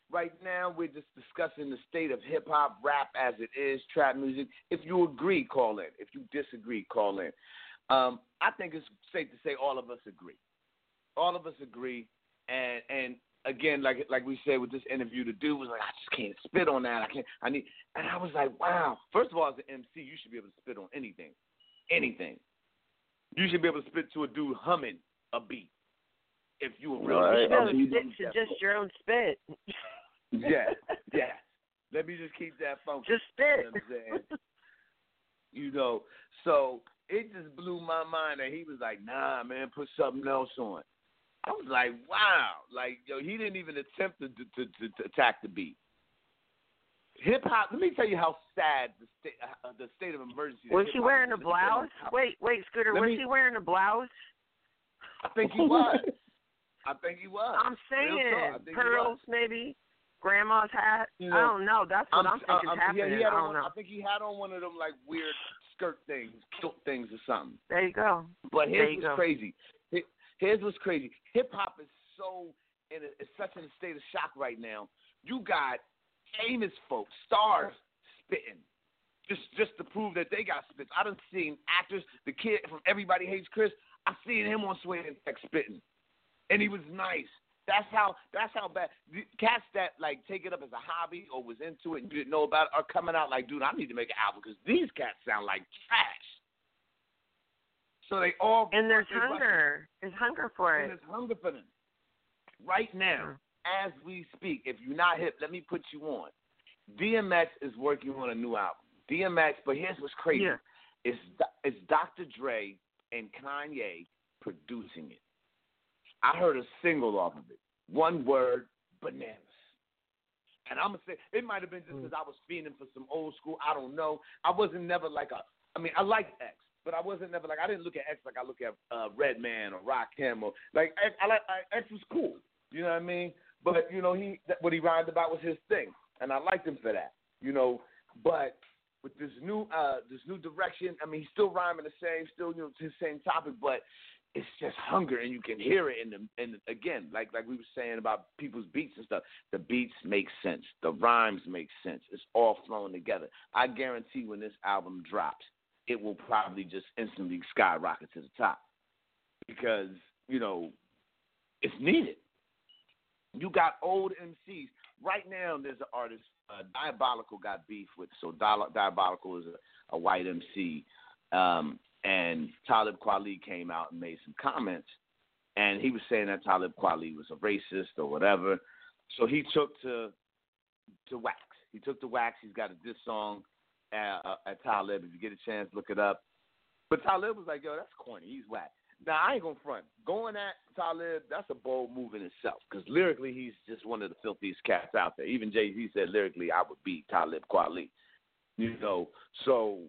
Right now, we're just discussing the state of hip hop, rap as it is, trap music. If you agree, call in. If you disagree, call in. Um, I think it's safe to say all of us agree. All of us agree, and and again, like like we said with this interview, the dude was like, I just can't spit on that. I can't. I need. And I was like, wow. First of all, as an M C, you should be able to spit on anything, anything. You should be able to spit to a dude humming a beat. If you were real, right. I mean, spit to just your own spit. Yeah, yeah. Let me just keep that funky. Just spit. You know what I'm saying? You know, so it just blew my mind that he was like, nah, man, put something else on. I was like, wow. Like, yo, he didn't even attempt to, to, to, to attack the beat. Hip-hop, let me tell you how sad the state, uh, the state of emergency. Was he wearing a blouse? Wait, wait, Scooter, let was me, he wearing a blouse? I think he was. I think he was. I'm saying pearls, maybe grandma's hat. You know, I don't know. That's what I'm, I'm thinking I'm, happening. Yeah, he had I don't on, know. I think he had on one of them like weird skirt things, kilt things or something. There you go. But there his was go. crazy. His was crazy. Hip hop is so in a, it's such in a state of shock right now. You got famous folks, stars spitting. Just just to prove that they got spits. I done seen actors, the kid from Everybody Hates Chris, I seen him on Sway and Tech spitting. And he was nice. That's how that's how bad cats that like take it up as a hobby or was into it and didn't know about it are coming out like, dude, I need to make an album because these cats sound like trash. So they all and there's hunger. There's hunger for and it. there's hunger for them. Right now, as we speak, if you're not hip, let me put you on. D M X is working on a new album. D M X, but here's what's crazy. Yeah. It's, it's Doctor Dre and Kanye producing it. I heard a single off of it. One word, bananas. And I'm going to say, it might have been just because I was feeling for some old school. I don't know. I wasn't never like a, I mean, I liked X, but I wasn't never like, I didn't look at X like I look at uh, Redman or Rakim or, like, X, I like, I, X was cool. You know what I mean? But, you know, he that, what he rhymed about was his thing. And I liked him for that, you know. But with this new uh, this new direction, I mean, he's still rhyming the same, still, you know, his same topic, but it's just hunger, and you can hear it in the, and again, like like we were saying about people's beats and stuff, the beats make sense, the rhymes make sense, it's all flowing together. I guarantee when this album drops, it will probably just instantly skyrocket to the top because, you know, it's needed. You got old M Cs. Right now, there's an artist, uh, Diabolical got beef with, so Diabolical is a, a white M C, um, and Talib Kweli came out and made some comments, and he was saying that Talib Kweli was a racist or whatever. So he took to to Wax. He took to Wax. He's got a diss song at, uh, at Talib. If you get a chance, look it up. But Talib was like, yo, that's corny. He's whack. Now, I ain't going to front. Going at Talib, that's a bold move in itself because lyrically he's just one of the filthiest cats out there. Even Jay-Z said lyrically I would beat Talib Kweli. You know, so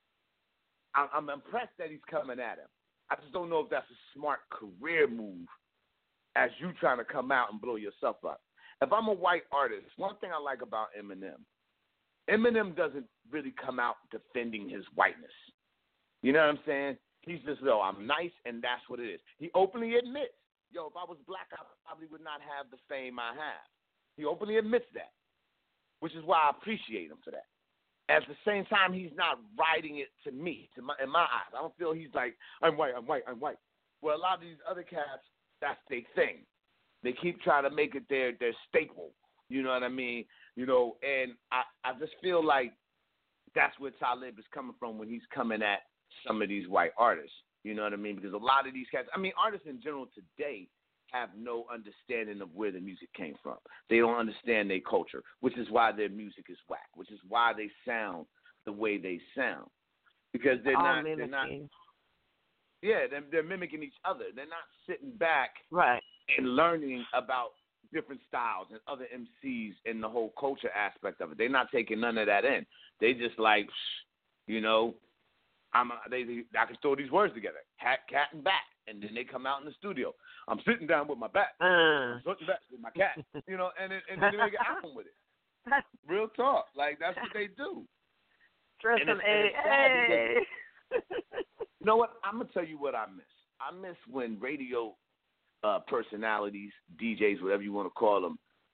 I'm impressed that he's coming at him. I just don't know if that's a smart career move as you trying to come out and blow yourself up. If I'm a white artist, one thing I like about Eminem, Eminem doesn't really come out defending his whiteness. You know what I'm saying? He's just, yo, I'm nice, and that's what it is. He openly admits, yo, if I was black, I probably would not have the fame I have. He openly admits that, which is why I appreciate him for that. At the same time, he's not writing it to me, to my, in my eyes. I don't feel he's like, I'm white, I'm white, I'm white. Well, a lot of these other cats, that's their thing. They keep trying to make it their their staple. You know what I mean? You know, and I, I just feel like that's where Talib is coming from when he's coming at some of these white artists. You know what I mean? Because a lot of these cats, I mean, artists in general today have no understanding of where the music came from. They don't understand their culture, which is why their music is whack, which is why they sound the way they sound. Because they're All not, mimicking. they're not, yeah, they're, they're mimicking each other. They're not sitting back right. and learning about different styles and other M Cs and the whole culture aspect of it. They're not taking none of that in. They just like, you know, I'm a, they, they I can throw these words together, hat, cat, and bat, and then they come out in the studio. I'm sitting down with my bat, uh. I'm sitting back with my cat, you know, and then, and then they make an album with it. Real talk, like that's what they do. Dress And them it's- A A. You know what? I'm gonna tell you what I miss. I miss when radio uh, personalities, D Js, whatever you want to call them,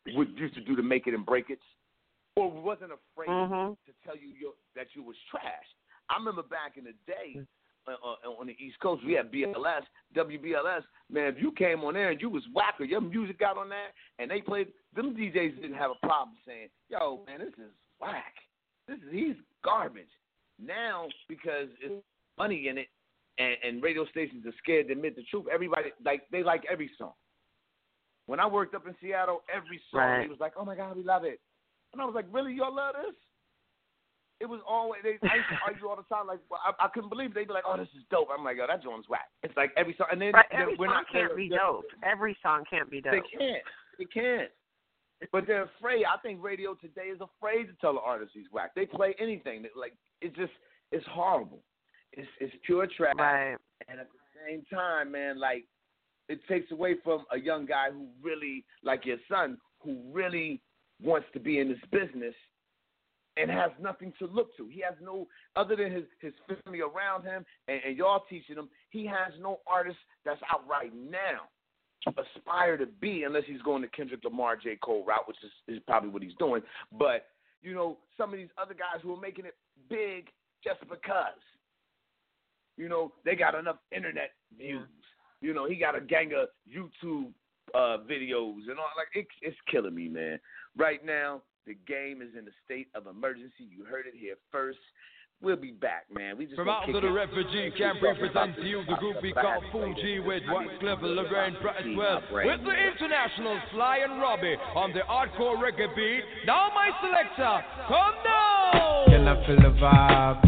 would used to do the make it and break it, or wasn't afraid mm-hmm. to tell you your, that you was trash. I remember back in the day uh, uh, on the East Coast, we had B L S, W B L S. Man, if you came on there and you was whack or your music got on there and they played, them D Js didn't have a problem saying, yo, man, this is whack. This is, he's garbage. Now, because it's money in it and, and radio stations are scared to admit the truth, everybody, like, they like every song. When I worked up in Seattle, every song, right. he was like, oh, my God, we love it. And I was like, really, y'all love this? It was always, they, I used to argue all the time, like, well, I, I couldn't believe it. They'd be like, oh, this is dope. I'm like, oh, that joint's whack. It's like every song. And then, right. then every we're song not, can't be dope. Every song can't be dope. They can't. They can't. But they're afraid. I think radio today is afraid to tell the artist he's whack. They play anything. Like, it's just, it's horrible. It's, it's pure trash. Right. And at the same time, man, like, it takes away from a young guy who really, like your son, who really wants to be in this business and has nothing to look to. He has no, other than his, his family around him and, and y'all teaching him, he has no artist that's out right now to aspire to be, unless he's going to Kendrick Lamar, J. Cole route, which is, is probably what he's doing. But, you know, some of these other guys who are making it big just because, you know, they got enough internet views. You know, he got a gang of YouTube uh, videos and all. Like, it, it's killing me, man. Right now, the game is in a state of emergency. You heard it here first. We'll be back, man. We just From out of the refugee camp, we present to you the group we call Fuji with Wyclef Lagrange Braswell. With the international Sly and Robbie on the hardcore reggae beat. Now my selector, come down! Can I feel the vibe?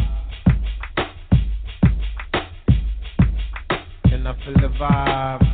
Can I feel the vibe?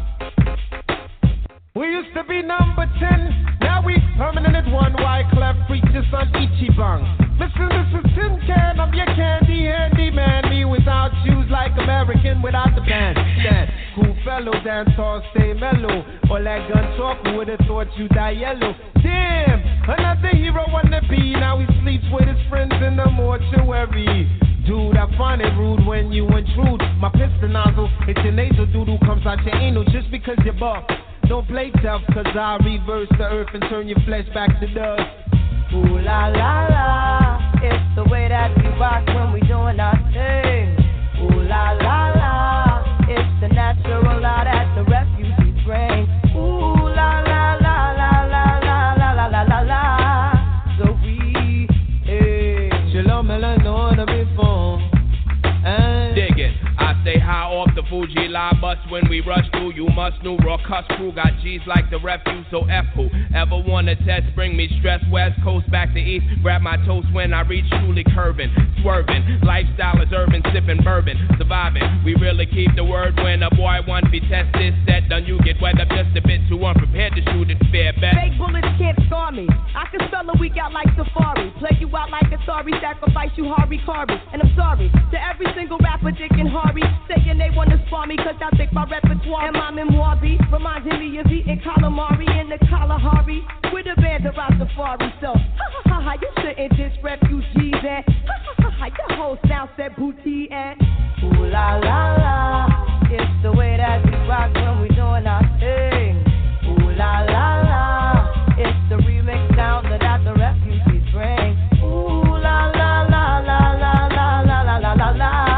We used to be number ten, now we permanent at one. Wyclef preaches on Ichiban. Listen, this is Tin Can, I'm your candy handy man. Me without shoes like American without the band. Stand, cool fellow, dance hall, stay mellow. All that gun talk, who would've thought you die yellow? Damn, another hero on the beat. Now he sleeps with his friends in the mortuary. Dude, I find it rude when you intrude. My piston nozzle, it's your nasal doodle comes out your anal just because you're buff. Don't play tough, cause I reverse the earth and turn your flesh back to dust. Ooh la la la, it's the way that we rock when we doing our thing. Ooh la la la, it's the natural law that the refugees bring. Ooh la la la la la la la la la la la. So we, hey, shalom melanor to be fun. Dig it. I stay high off the Fuji line bus when we rush through. You must know raw cuss crew got G's like the refuse. So F who ever wanna test, bring me stress. West Coast back to East, grab my toast when I reach truly curving, swerving. Lifestyle is urban, sipping bourbon, surviving. We really keep the word when a boy want to be tested. Set done, you get wet up just a bit too unprepared to shoot it fair bet. Fake bullets can't scar me. I can spell a week out like Safari, play you out like a sorry, sacrifice you Harvey Carby. And I'm sorry to every single rapper, Dick and Harvey, saying they wanna spar me cause I think my repertoire and my memoir be reminding me of eating calamari in the Kalahari with a band of Rastafari. So, ha ha ha ha, you shouldn't diss refugees and ha ha ha ha, your whole sound said booty and ooh la la la, it's the way that we rock when we doing our thing. Ooh la la la, it's the remix sound that the refugees bring. Ooh la la la la la la la la la la la.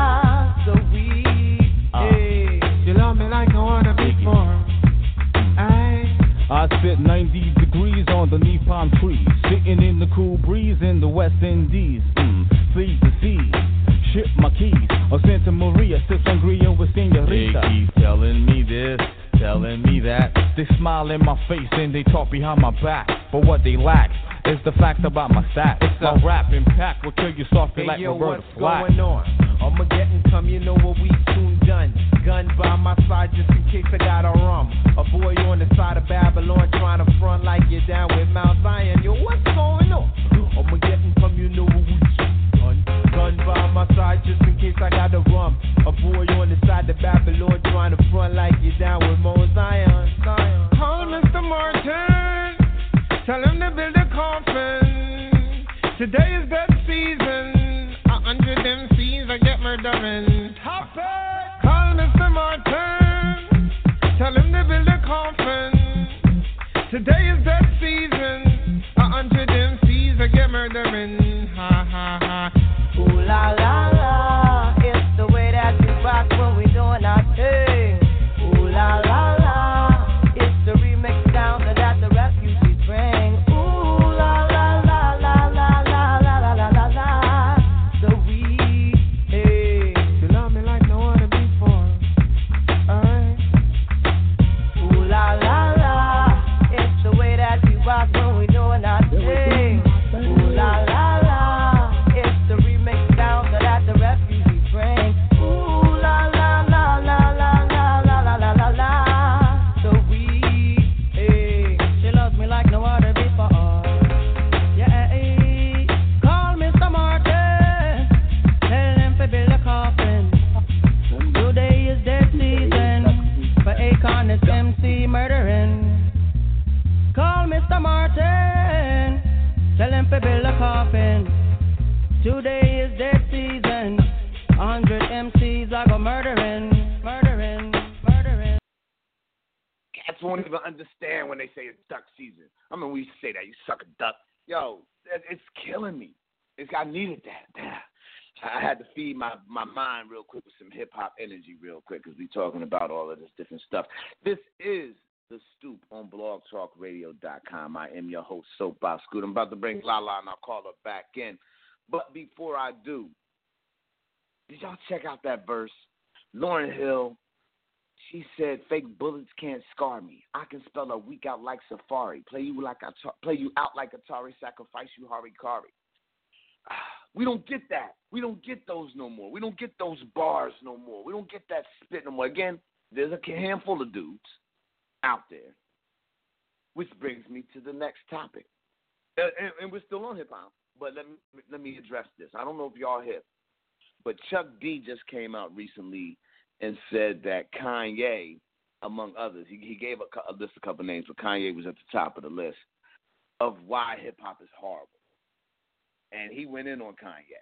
I sit ninety degrees underneath palm trees, sitting in the cool breeze in the West Indies. Mm, sea to sea, ship my keys. Oh, Santa Maria, sit sangria with Senorita. They keep telling me this, telling me that. They smile in my face and they talk behind my back. But what they lack is the fact about my stats. It's my rap impact will kill you softly hey, like yo, Roberta what's Flack. Going on? Armageddon come, you know what we soon done. Gun by my side just in case I got a rum. A boy on the side of Babylon trying to front like you're down with Mount Zion. Yo, what's going on? Armageddon come, you know what we soon done. Gun by my side just in case I got a rum. A boy on the side of Babylon trying to front like you're down with Mount Zion. Zion. Call Mister Martin, tell him to build a coffin. Today is that season. A hundred M Cs I get murdering. Top it. Call Mister Martin, tell him to build a coffin. Today is that season. M C murdering. Call Mister Martin, tell him to build a coffin. Today is dead season. A hundred M Cs I go murdering, murdering, murdering. Cats won't even understand when they say it's duck season. I mean, we used to say that, you suck a duck. Yo, it's killing me. It's, I needed that. Damn. I had to feed my, my mind real quick with some hip-hop energy real quick because we talking about all of this different stuff. This is The Stoop on blog talk radio dot com. I am your host, Soapbox Scooter. I'm about to bring Lala and I'll call her back in. But before I do, did y'all check out that verse? Lauryn Hill, she said, fake bullets can't scar me. I can spell a week out like Safari. Play you like I play you out like Atari, sacrifice you Harikari. We don't get that. We don't get those no more. We don't get those bars no more. We don't get that spit no more. Again, there's a handful of dudes out there, which brings me to the next topic. Uh, and, and we're still on hip-hop, but let me, let me address this. I don't know if y'all hip, but Chuck D just came out recently and said that Kanye, among others, he, he gave a, a list a couple names, but Kanye was at the top of the list of why hip-hop is horrible. And he went in on Kanye.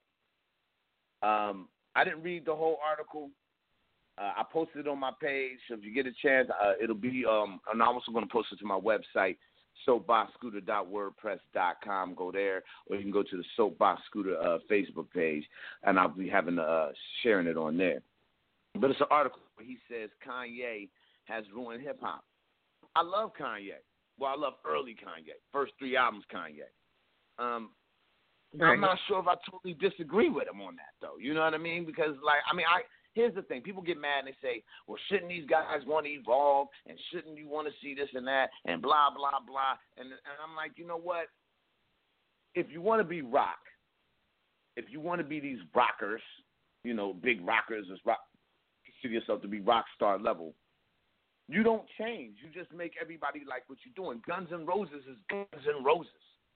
Um, I didn't read the whole article. Uh, I posted it on my page, so if you get a chance, uh, it'll be, um, and I'm also going to post it to my website, soapbox scooter dot wordpress dot com. Go there, or you can go to the Soapbox Scooter uh, Facebook page, and I'll be having uh, sharing it on there. But it's an article where he says Kanye has ruined hip-hop. I love Kanye. Well, I love early Kanye, first three albums Kanye. Um, Right. I'm not sure if I totally disagree with him on that, though. You know what I mean? Because, like, I mean, I here's the thing. People get mad and they say, well, shouldn't these guys want to evolve? And shouldn't you want to see this and that? And blah, blah, blah. And, and I'm like, you know what? If you want to be rock, if you want to be these rockers, you know, big rockers, rock, consider yourself to be rock star level, you don't change. You just make everybody like what you're doing. Guns N' Roses is Guns N' Roses.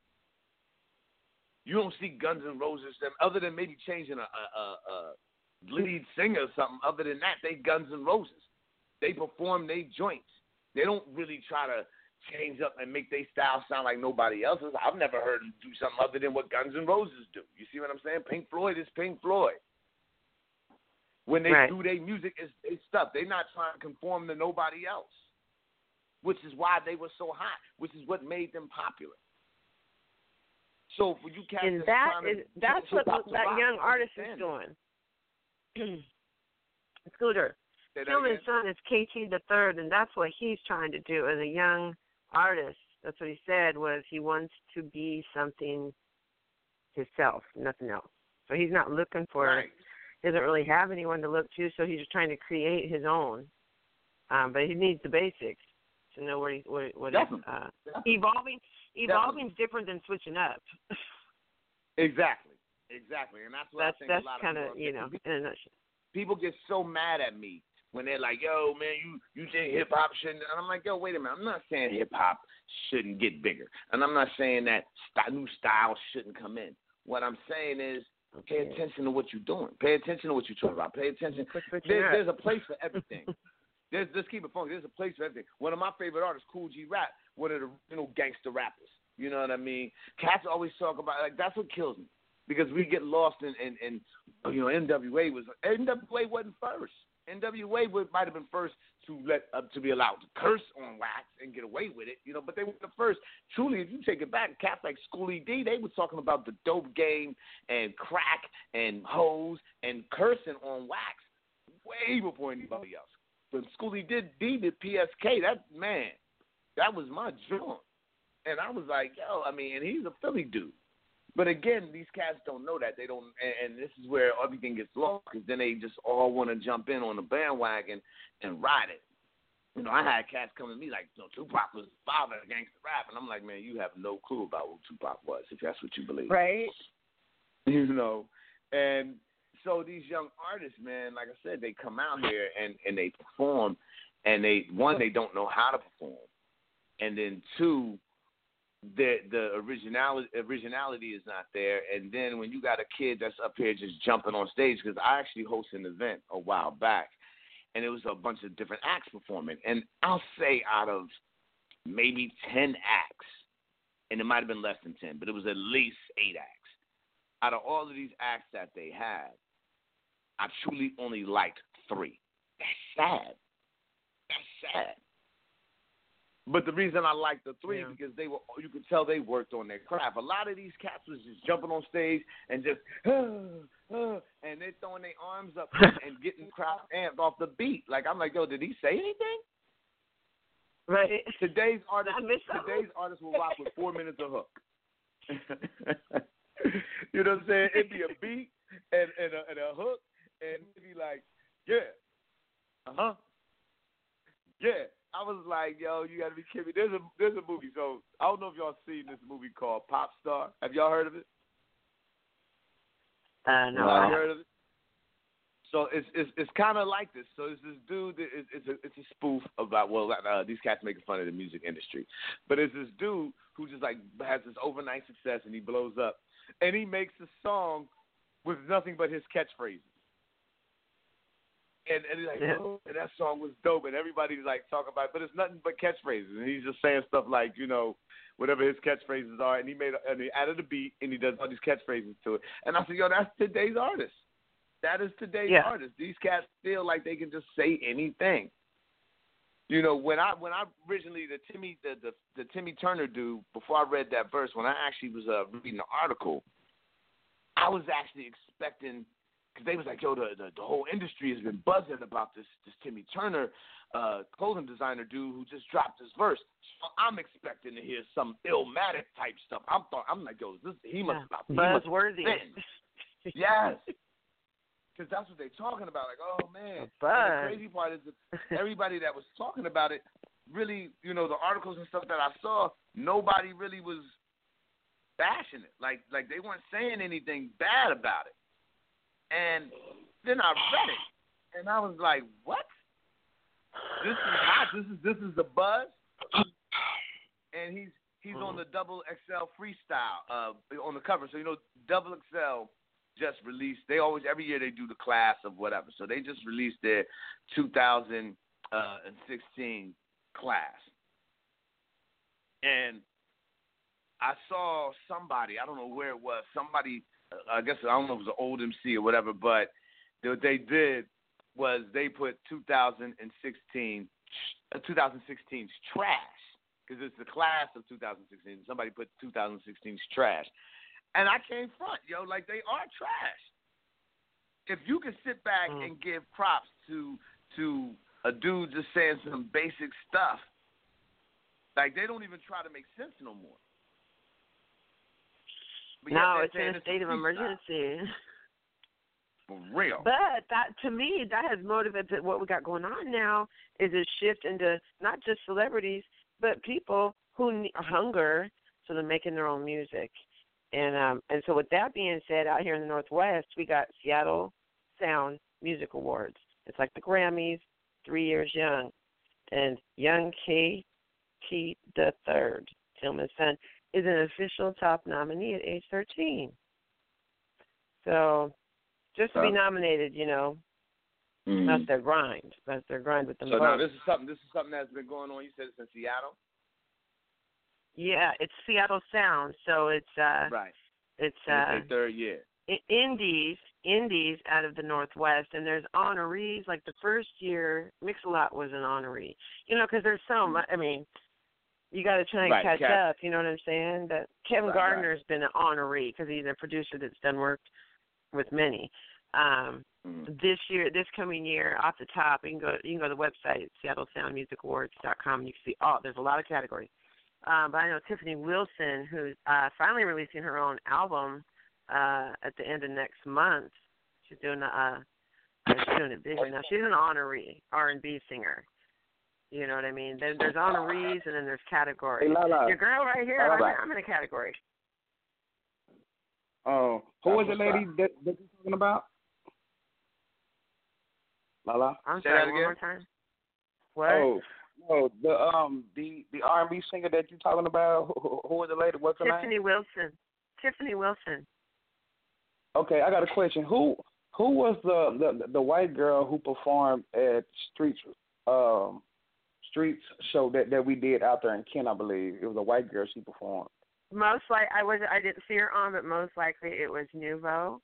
You don't see Guns N' Roses, them, other than maybe changing a, a, a lead singer or something. Other than that, they Guns N' Roses. They perform they joints. They don't really try to change up and make their style sound like nobody else's. I've never heard them do something other than what Guns N' Roses do. You see what I'm saying? Pink Floyd is Pink Floyd. When they right. do their music, it's, it's stuff. They're not trying to conform to nobody else, which is why they were so hot, which is what made them popular. So for you cats, and that is that's what that rock, young artist is doing. Scooter, Tillman's son is K T the third, and that's what he's trying to do as a young artist. That's what he said was he wants to be something himself, nothing else. So he's not looking for. Right. He doesn't really have anyone to look to, so he's just trying to create his own. Um, but he needs the basics to know where he what, what Definitely. Uh, Definitely. evolving. Evolving is different than switching up. Exactly, exactly, and that's what that's, I think that's a lot kind of of you know. In a nutshell. People get so mad at me when they're like, "Yo, man, you you think hip hop shouldn't?" And I'm like, "Yo, wait a minute. I'm not saying hip hop shouldn't get bigger, and I'm not saying that st- new styles shouldn't come in. What I'm saying is, pay attention to what you're doing. Pay attention to what you're talking about. Pay attention. There, there's a place for everything." There's, let's keep it funky. There's a place for everything. One of my favorite artists, Cool G Rap, one of the original gangster rappers. You know what I mean? Cats always talk about, like, that's what kills me. Because we get lost in, in, in you know, N W A was, N W A wasn't first. N W A would, might have been first to let uh, to be allowed to curse on wax and get away with it, you know, but they were the first. Truly, if you take it back, cats like Schoolie D, they were talking about the dope game and crack and hoes and cursing on wax way before anybody else. But Schoolie did D did P S K. That man, that was my joint, and I was like, yo, I mean, and he's a Philly dude. But again, these cats don't know that. They don't, and, and this is where everything gets lost because then they just all want to jump in on the bandwagon and ride it. You know, I had cats come to me like, you know, Tupac was the father of gangster rap, and I'm like, man, you have no clue about who Tupac was if that's what you believe, right? You know, and. So these young artists, man, like I said, they come out here and, and they perform, and they one, they don't know how to perform, and then two, the the originality originality is not there. And then when you got a kid that's up here just jumping on stage, because I actually hosted an event a while back, and it was a bunch of different acts performing. And I'll say out of maybe ten acts, and it might have been less than ten, but it was at least eight acts. Out of all of these acts that they had, I truly only liked three. That's sad. That's sad. But the reason I liked the three yeah. because they were, you could tell they worked on their craft. A lot of these cats was just jumping on stage and just, uh, uh, and they're throwing their arms up and getting the crowd amped off the beat. Like, I'm like, yo, did he say anything? Right. Today's artist, today's artist will rock with four minutes of hook. You know what I'm saying? It'd be a beat and, and, a, and a hook, and it'd be like, yeah, uh-huh, yeah. I was like, yo, you got to be kidding me. There's a there's a movie. So I don't know if y'all seen this movie called Pop Star. Have y'all heard of it? Uh, no. I heard of it. So it's it's it's kind of like this. So it's this dude. That, it's it's a it's a spoof about well, uh, these cats making fun of the music industry, but it's this dude who just like has this overnight success and he blows up, and he makes a song with nothing but his catchphrases. And, and he's like, yeah. oh, and that song was dope, and everybody's like talking about it, but it's nothing but catchphrases, and he's just saying stuff like, you know, whatever his catchphrases are, and he made, and he added a beat, and he does all these catchphrases to it, and I said, yo, that's today's artist. That is today's yeah. artist. These cats feel like they can just say anything. You know, when I when I originally the Timmy the the, the Timmy Turner dude, before I read that verse, when I actually was uh, reading the article, I was actually expecting. Because they was like, yo, the, the the whole industry has been buzzing about this this Timmy Turner uh, clothing designer dude who just dropped his verse. So I'm expecting to hear some Illmatic type stuff. I'm thought I'm like, yo, this he must yeah. have buzzworthy. Yes, because that's what they're talking about. Like, oh man. The crazy part is that everybody that was talking about it, really, you know, the articles and stuff that I saw, nobody really was bashing it. Like like they weren't saying anything bad about it. And then I read it, and I was like, "What? This is hot. This is this is the buzz." And he's he's mm-hmm. on the Double X L freestyle uh, on the cover. So you know, Double X L just released. They always every year they do the class of whatever. So they just released their two thousand sixteen class, and I saw somebody. I don't know where it was. Somebody. I guess I don't know if it was an old M C or whatever, but what they did was they put two thousand sixteen, uh, twenty sixteen's trash, because it's the class of two thousand sixteen. Somebody put two thousand sixteen's trash, and I came front, yo, like they are trash. If you can sit back mm. and give props to to a dude just saying some basic stuff, like they don't even try to make sense no more. But no, it's in a state of emergency. For real. But that, to me, that has motivated what we got going on now is a shift into not just celebrities, but people who need hunger, so they're making their own music. And um, and so with that being said, out here in the Northwest, we got Seattle Sound Music Awards. It's like the Grammys, three years young. And young K. T the Third, Tillman's son, is an official top nominee at age thirteen. So just to be nominated, you know, mm-hmm. that's their grind. That's their grind with the So now this is something. This is something that's been going on. You said it's in Seattle. Yeah, it's Seattle Sound. So it's uh, right. It's uh, it's third year. Indies, indies out of the Northwest, and there's honorees. Like the first year, Mix-a-Lot was an honoree. You know, because there's so much. I mean. You got to try and right, catch Cat. up, you know what I'm saying? That Kevin right, Gardner's right. been an honoree because he's a producer that's done work with many. Um, mm. This year, this coming year, off the top, you can go you can go to the website, Seattle Sound Music Awards dot com, and you can see all. There's a lot of categories. Um, but I know Tiffany Wilson, who's uh, finally releasing her own album uh, at the end of next month. She's doing a, uh, she's doing it big right now. She's an honoree R and B singer. You know what I mean? Then there's honorees and then there's categories. Hey, Lala. Your girl right here, Lala. I'm, I'm in a category. Oh, who was the lady that, that you're talking about? Lala. I'm Say sorry, that one again? more time. What? Oh, no, the um the the R and B singer that you're talking about. Who, who was the lady? What's her Tiffany name? Wilson. Tiffany Wilson. Okay, I got a question. Who Who was the, the the white girl who performed at Streets um Streets show that, that we did out there in Kent? I believe it was a white girl. She performed. Most like I was I didn't see her on, but most likely it was Nuvo.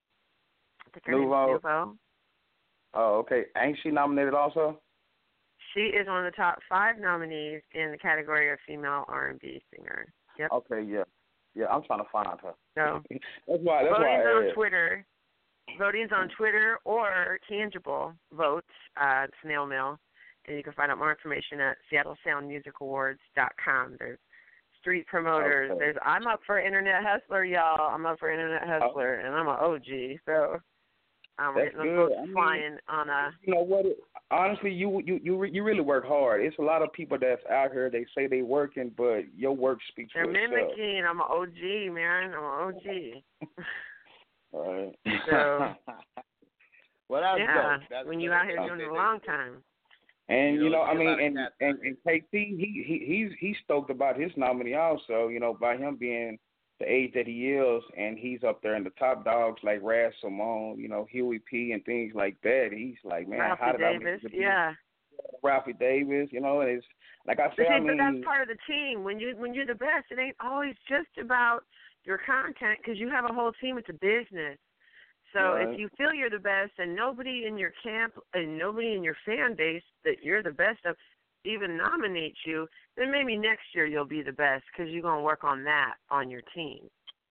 I think her name is Nuvo. Oh, okay. Ain't she nominated also? She is one of the top five nominees in the category of female R and B singer. Yep. Okay, yeah, yeah. I'm trying to find her. So that's why. That's voting's why I on Twitter. Voting's on Twitter or Tangible Votes, uh, snail mail, and you can find out more information at seattle sound music awards dot com. There's street promoters. Okay. There's I'm up for Internet Hustler, y'all. I'm up for Internet Hustler, oh. and I'm an O G, so I'm That's getting good. folks flying on a. You know what? It, honestly, you you you you really work hard. It's a lot of people that's out here. They say they working, but your work speaks They're for itself. mimicking. I'm an O G, man. I'm an O G. All right. So. Well, that's yeah, dope. That's when dope. you out here doing it a long time. And You you know, know, I it's a mean, lot of and, cats and and K C, he he he's he's stoked about his nominee also. You know, by him being the age that he is, and he's up there in the top dogs like Raz Simone, you know, Huey P, and things like that. He's like, man, Ralphie how did Davis, I make it to yeah. Ralphie Davis, you know, and it's like I But, said, see, I but mean, that's part of the team. When you when you're the best, it ain't always just about your content because you have a whole team. It's a business. So right. if you feel you're the best, and nobody in your camp and nobody in your fan base that you're the best of even nominates you, then maybe next year you'll be the best because you're gonna work on that on your team.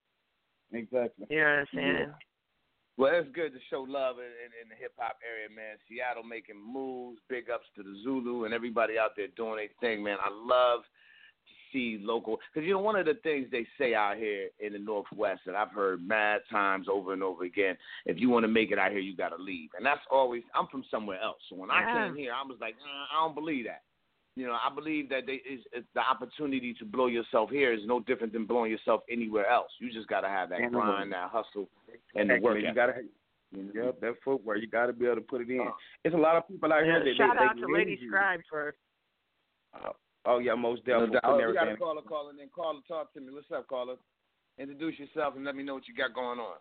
Exactly. You know what I'm saying? Yeah. Well, it's good to show love in, in, in the hip-hop area, man. Seattle making moves. Big ups to the Zulu and everybody out there doing their thing, man. I love to see local. Because, you know, one of the things they say out here in the Northwest that I've heard mad times over and over again, if you want to make it out here, you got to leave. And that's always – I'm from somewhere else. So when yeah. I came here, I was like, uh, I don't believe that. You know, I believe that they, is, it's the opportunity to blow yourself here is no different than blowing yourself anywhere else. You just got to have that grind, that hustle, and the work. You got to, yep, that footwork. You got to be able to put it in. Uh, it's a lot of people out yeah, here that shout they, out they to really Lady Scribe for. Uh, oh yeah, most definitely. No oh, you got a caller, caller, and then caller, talk to me. What's up, caller? Introduce yourself and let me know what you got going on.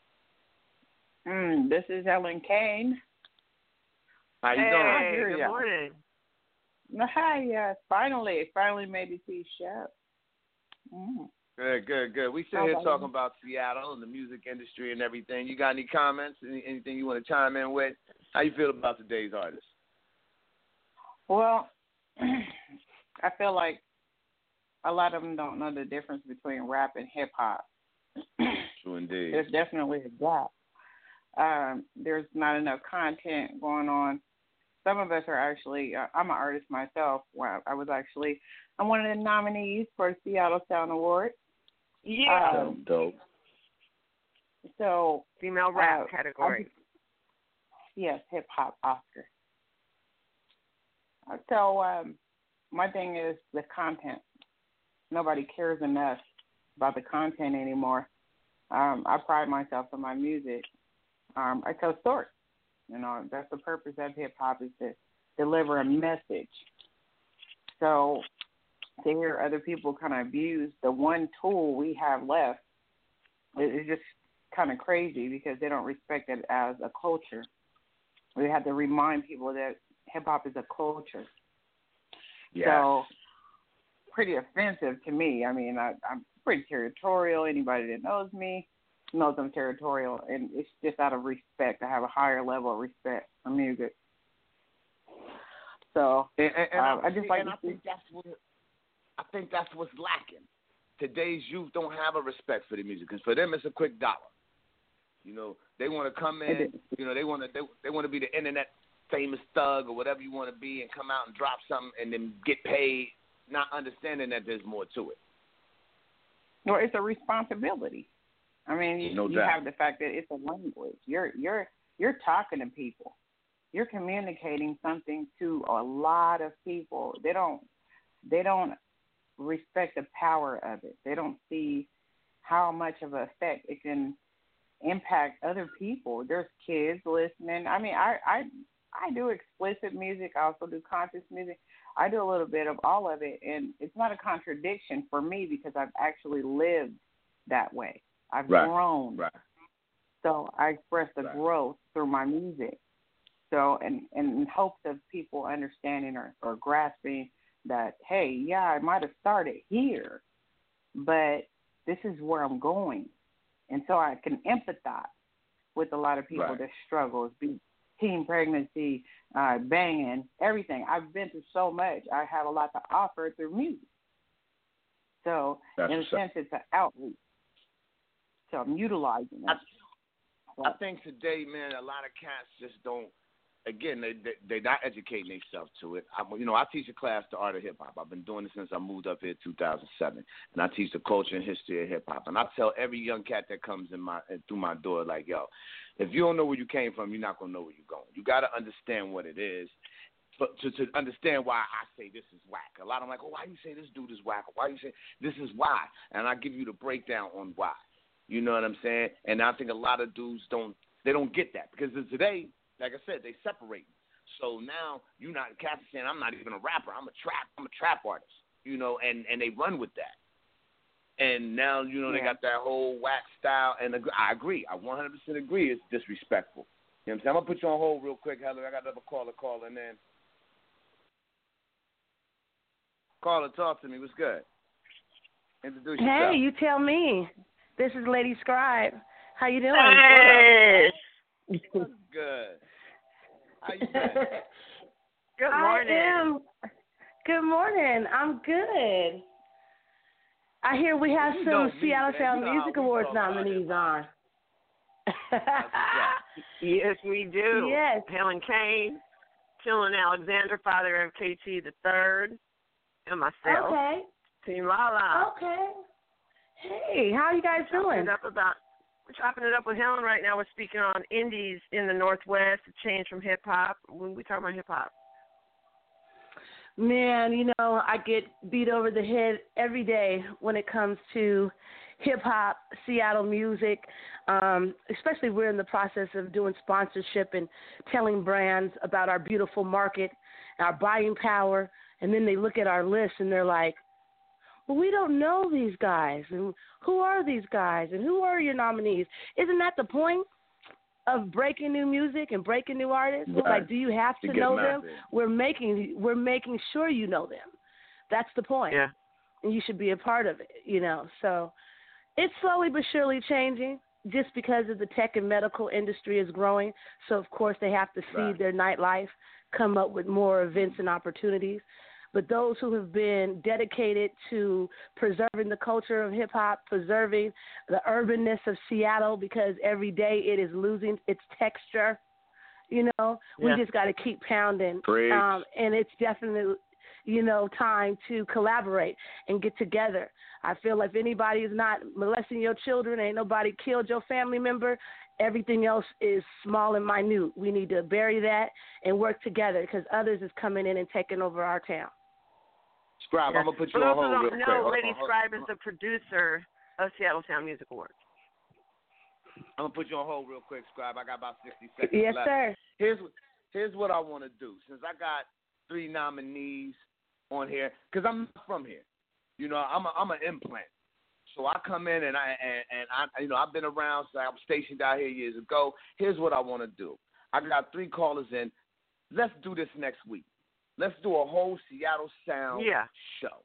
Mm, this is Ellen Kane. How you hey, doing? Good ya. morning. Hi, yes. Finally, finally made it to your show. Mm. Good, good, good. We sit How here about talking you? about Seattle and the music industry and everything. You got any comments? Any, anything you want to chime in with? How you feel about today's artists? Well, I feel like a lot of them don't know the difference between rap and hip hop. True indeed. There's definitely a gap. Um, there's not enough content going on. Some of us are actually, uh, I'm an artist myself. Well, I was actually, I'm one of the nominees for the Seattle Sound Award. Yeah. Um, dope. So. Female rap uh, category. I, yes, hip hop Oscar. Uh, so, um, my thing is the content. Nobody cares enough about the content anymore. Um, I pride myself in my music. Um, I tell stories. You know, that's the purpose of hip-hop is to deliver a message. So to hear other people kind of abuse the one tool we have left is just kind of crazy because they don't respect it as a culture. We have to remind people that hip-hop is a culture. Yes. So pretty offensive to me. I mean, I, I'm pretty territorial. Anybody that knows me knows I'm territorial, and it's just out of respect. I have a higher level of respect for music. So and, and, and uh, I, I just like and to I see. think that's what I think that's what's lacking. Today's youth don't have a respect for the music because for them it's a quick dollar. You know, they want to come in. You know, they want to they, they want to be the internet famous thug or whatever you want to be, and come out and drop something and then get paid, not understanding that there's more to it. Well, it's a responsibility. I mean, you, no you doubt. have the fact that it's a language. You're you're you're talking to people. You're communicating something to a lot of people. They don't they don't respect the power of it. They don't see how much of an effect it can impact other people. There's kids listening. I mean, I I I do explicit music. I also do conscious music. I do a little bit of all of it, and it's not a contradiction for me because I've actually lived that way. I've right. grown. Right. So I express the Right. growth through my music. So, and, and in hopes of people understanding or, or grasping that, hey, yeah, I might have started here, but this is where I'm going. And so I can empathize with a lot of people Right. that struggles, be teen pregnancy, uh, banging, everything. I've been through so much. I have a lot to offer through music. So, That's in a what's up. sense, it's an outreach. So I'm utilizing it. I, I think today, man, a lot of cats just don't. Again, they they they not educating themselves to it. I, you know, I teach a class, the art of hip hop. I've been doing it since I moved up here in two thousand seven, and I teach the culture and history of hip hop. And I tell every young cat that comes in my through my door, like, yo, if you don't know where you came from, you're not gonna know where you're going. You got to understand what it is. But to, to understand why I say this is whack. A lot of them like, oh, why you say this dude is whack? Why you say this is why? And I give you the breakdown on why. You know what I'm saying? And I think a lot of dudes don't they don't get that because today, like I said, they separate. So now you're not cats saying I'm not even a rapper. I'm a trap. I'm a trap artist. You know, and, and they run with that. And now you know Yeah. they got that whole whack style. And I agree. I one hundred percent agree. It's disrespectful. You know what I'm saying? I'm gonna put you on hold real quick, Heather. I got another caller calling in. Caller, talk to me. What's good? Introduce yourself. Hey, you tell me. This is Lady Scribe. How you doing? Hey. What's good? How you been? Good morning. I am. Good morning. I'm good. I hear we have You some know me, Seattle man. Sound You know Music how we Awards talk about nominees on. Yes, we do. Yes. Helen Kane, Chillin Alexander, father of K T the third, and myself. Okay. Team Lala. Okay. Hey, how are you guys We're chopping doing? it up about we're chopping it up with Helen right now. We're speaking on indies in the Northwest, a change from hip hop. When we talk about hip hop. Man, you know, I get beat over the head every day when it comes to hip-hop, Seattle music, um, especially we're in the process of doing sponsorship and telling brands about our beautiful market, our buying power, and then they look at our list and they're like, well, we don't know these guys, and who are these guys, and who are your nominees? Isn't that the point of breaking new music and breaking new artists? Right. Like, do you have to, To get know them out them? there. We're making we're making sure you know them. That's the point. Yeah. And you should be a part of it, you know. So it's slowly but surely changing just because of the tech and medical industry is growing. So, of course, they have to feed Right. their nightlife, come up with more events and opportunities. But those who have been dedicated to preserving the culture of hip-hop, preserving the urbanness of Seattle, because every day it is losing its texture, you know, we Yeah. just got to keep pounding. Preach. Um, and it's definitely, you know, time to collaborate and get together. I feel like if anybody is not molesting your children, ain't nobody killed your family member, everything else is small and minute. We need to bury that and work together because others is coming in and taking over our town. Scribe, Yeah. I'm gonna put For you on those who hold real don't quick. know, Hold Lady on, hold Scribe on. is the producer of Seattle Sound Music Awards. I'm gonna put you on hold real quick, Scribe. I got about sixty seconds Yes, left. sir. Here's what here's what I want to do. Since I got three nominees on here, because I'm not from here. You know, I'm a, I'm an implant. So I come in and I and, and I you know I've been around. So I was stationed out here years ago. Here's what I want to do. I got three callers in. Let's do this next week. Let's do a whole Seattle Sound Yeah. show.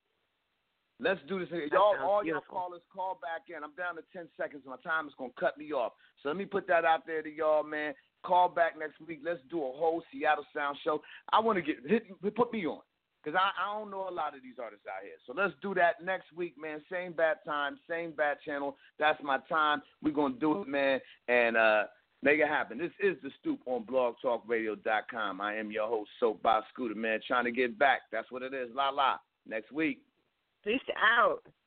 Let's do this. That Y'all, sounds all y'all beautiful. callers, call back in. I'm down to ten seconds. My time is going to cut me off. So let me put that out there to y'all, man. Call back next week. Let's do a whole Seattle Sound show. I want to get hit, put me on because I, I don't know a lot of these artists out here. So let's do that next week, man. Same bat time, same bat channel. That's my time. We're going to do it, man, and uh, make it happen. This is The Stoop on blog talk radio dot com. I am your host, Soapbox Scooter, man, trying to get back. That's what it is. La la. Next week. Peace out.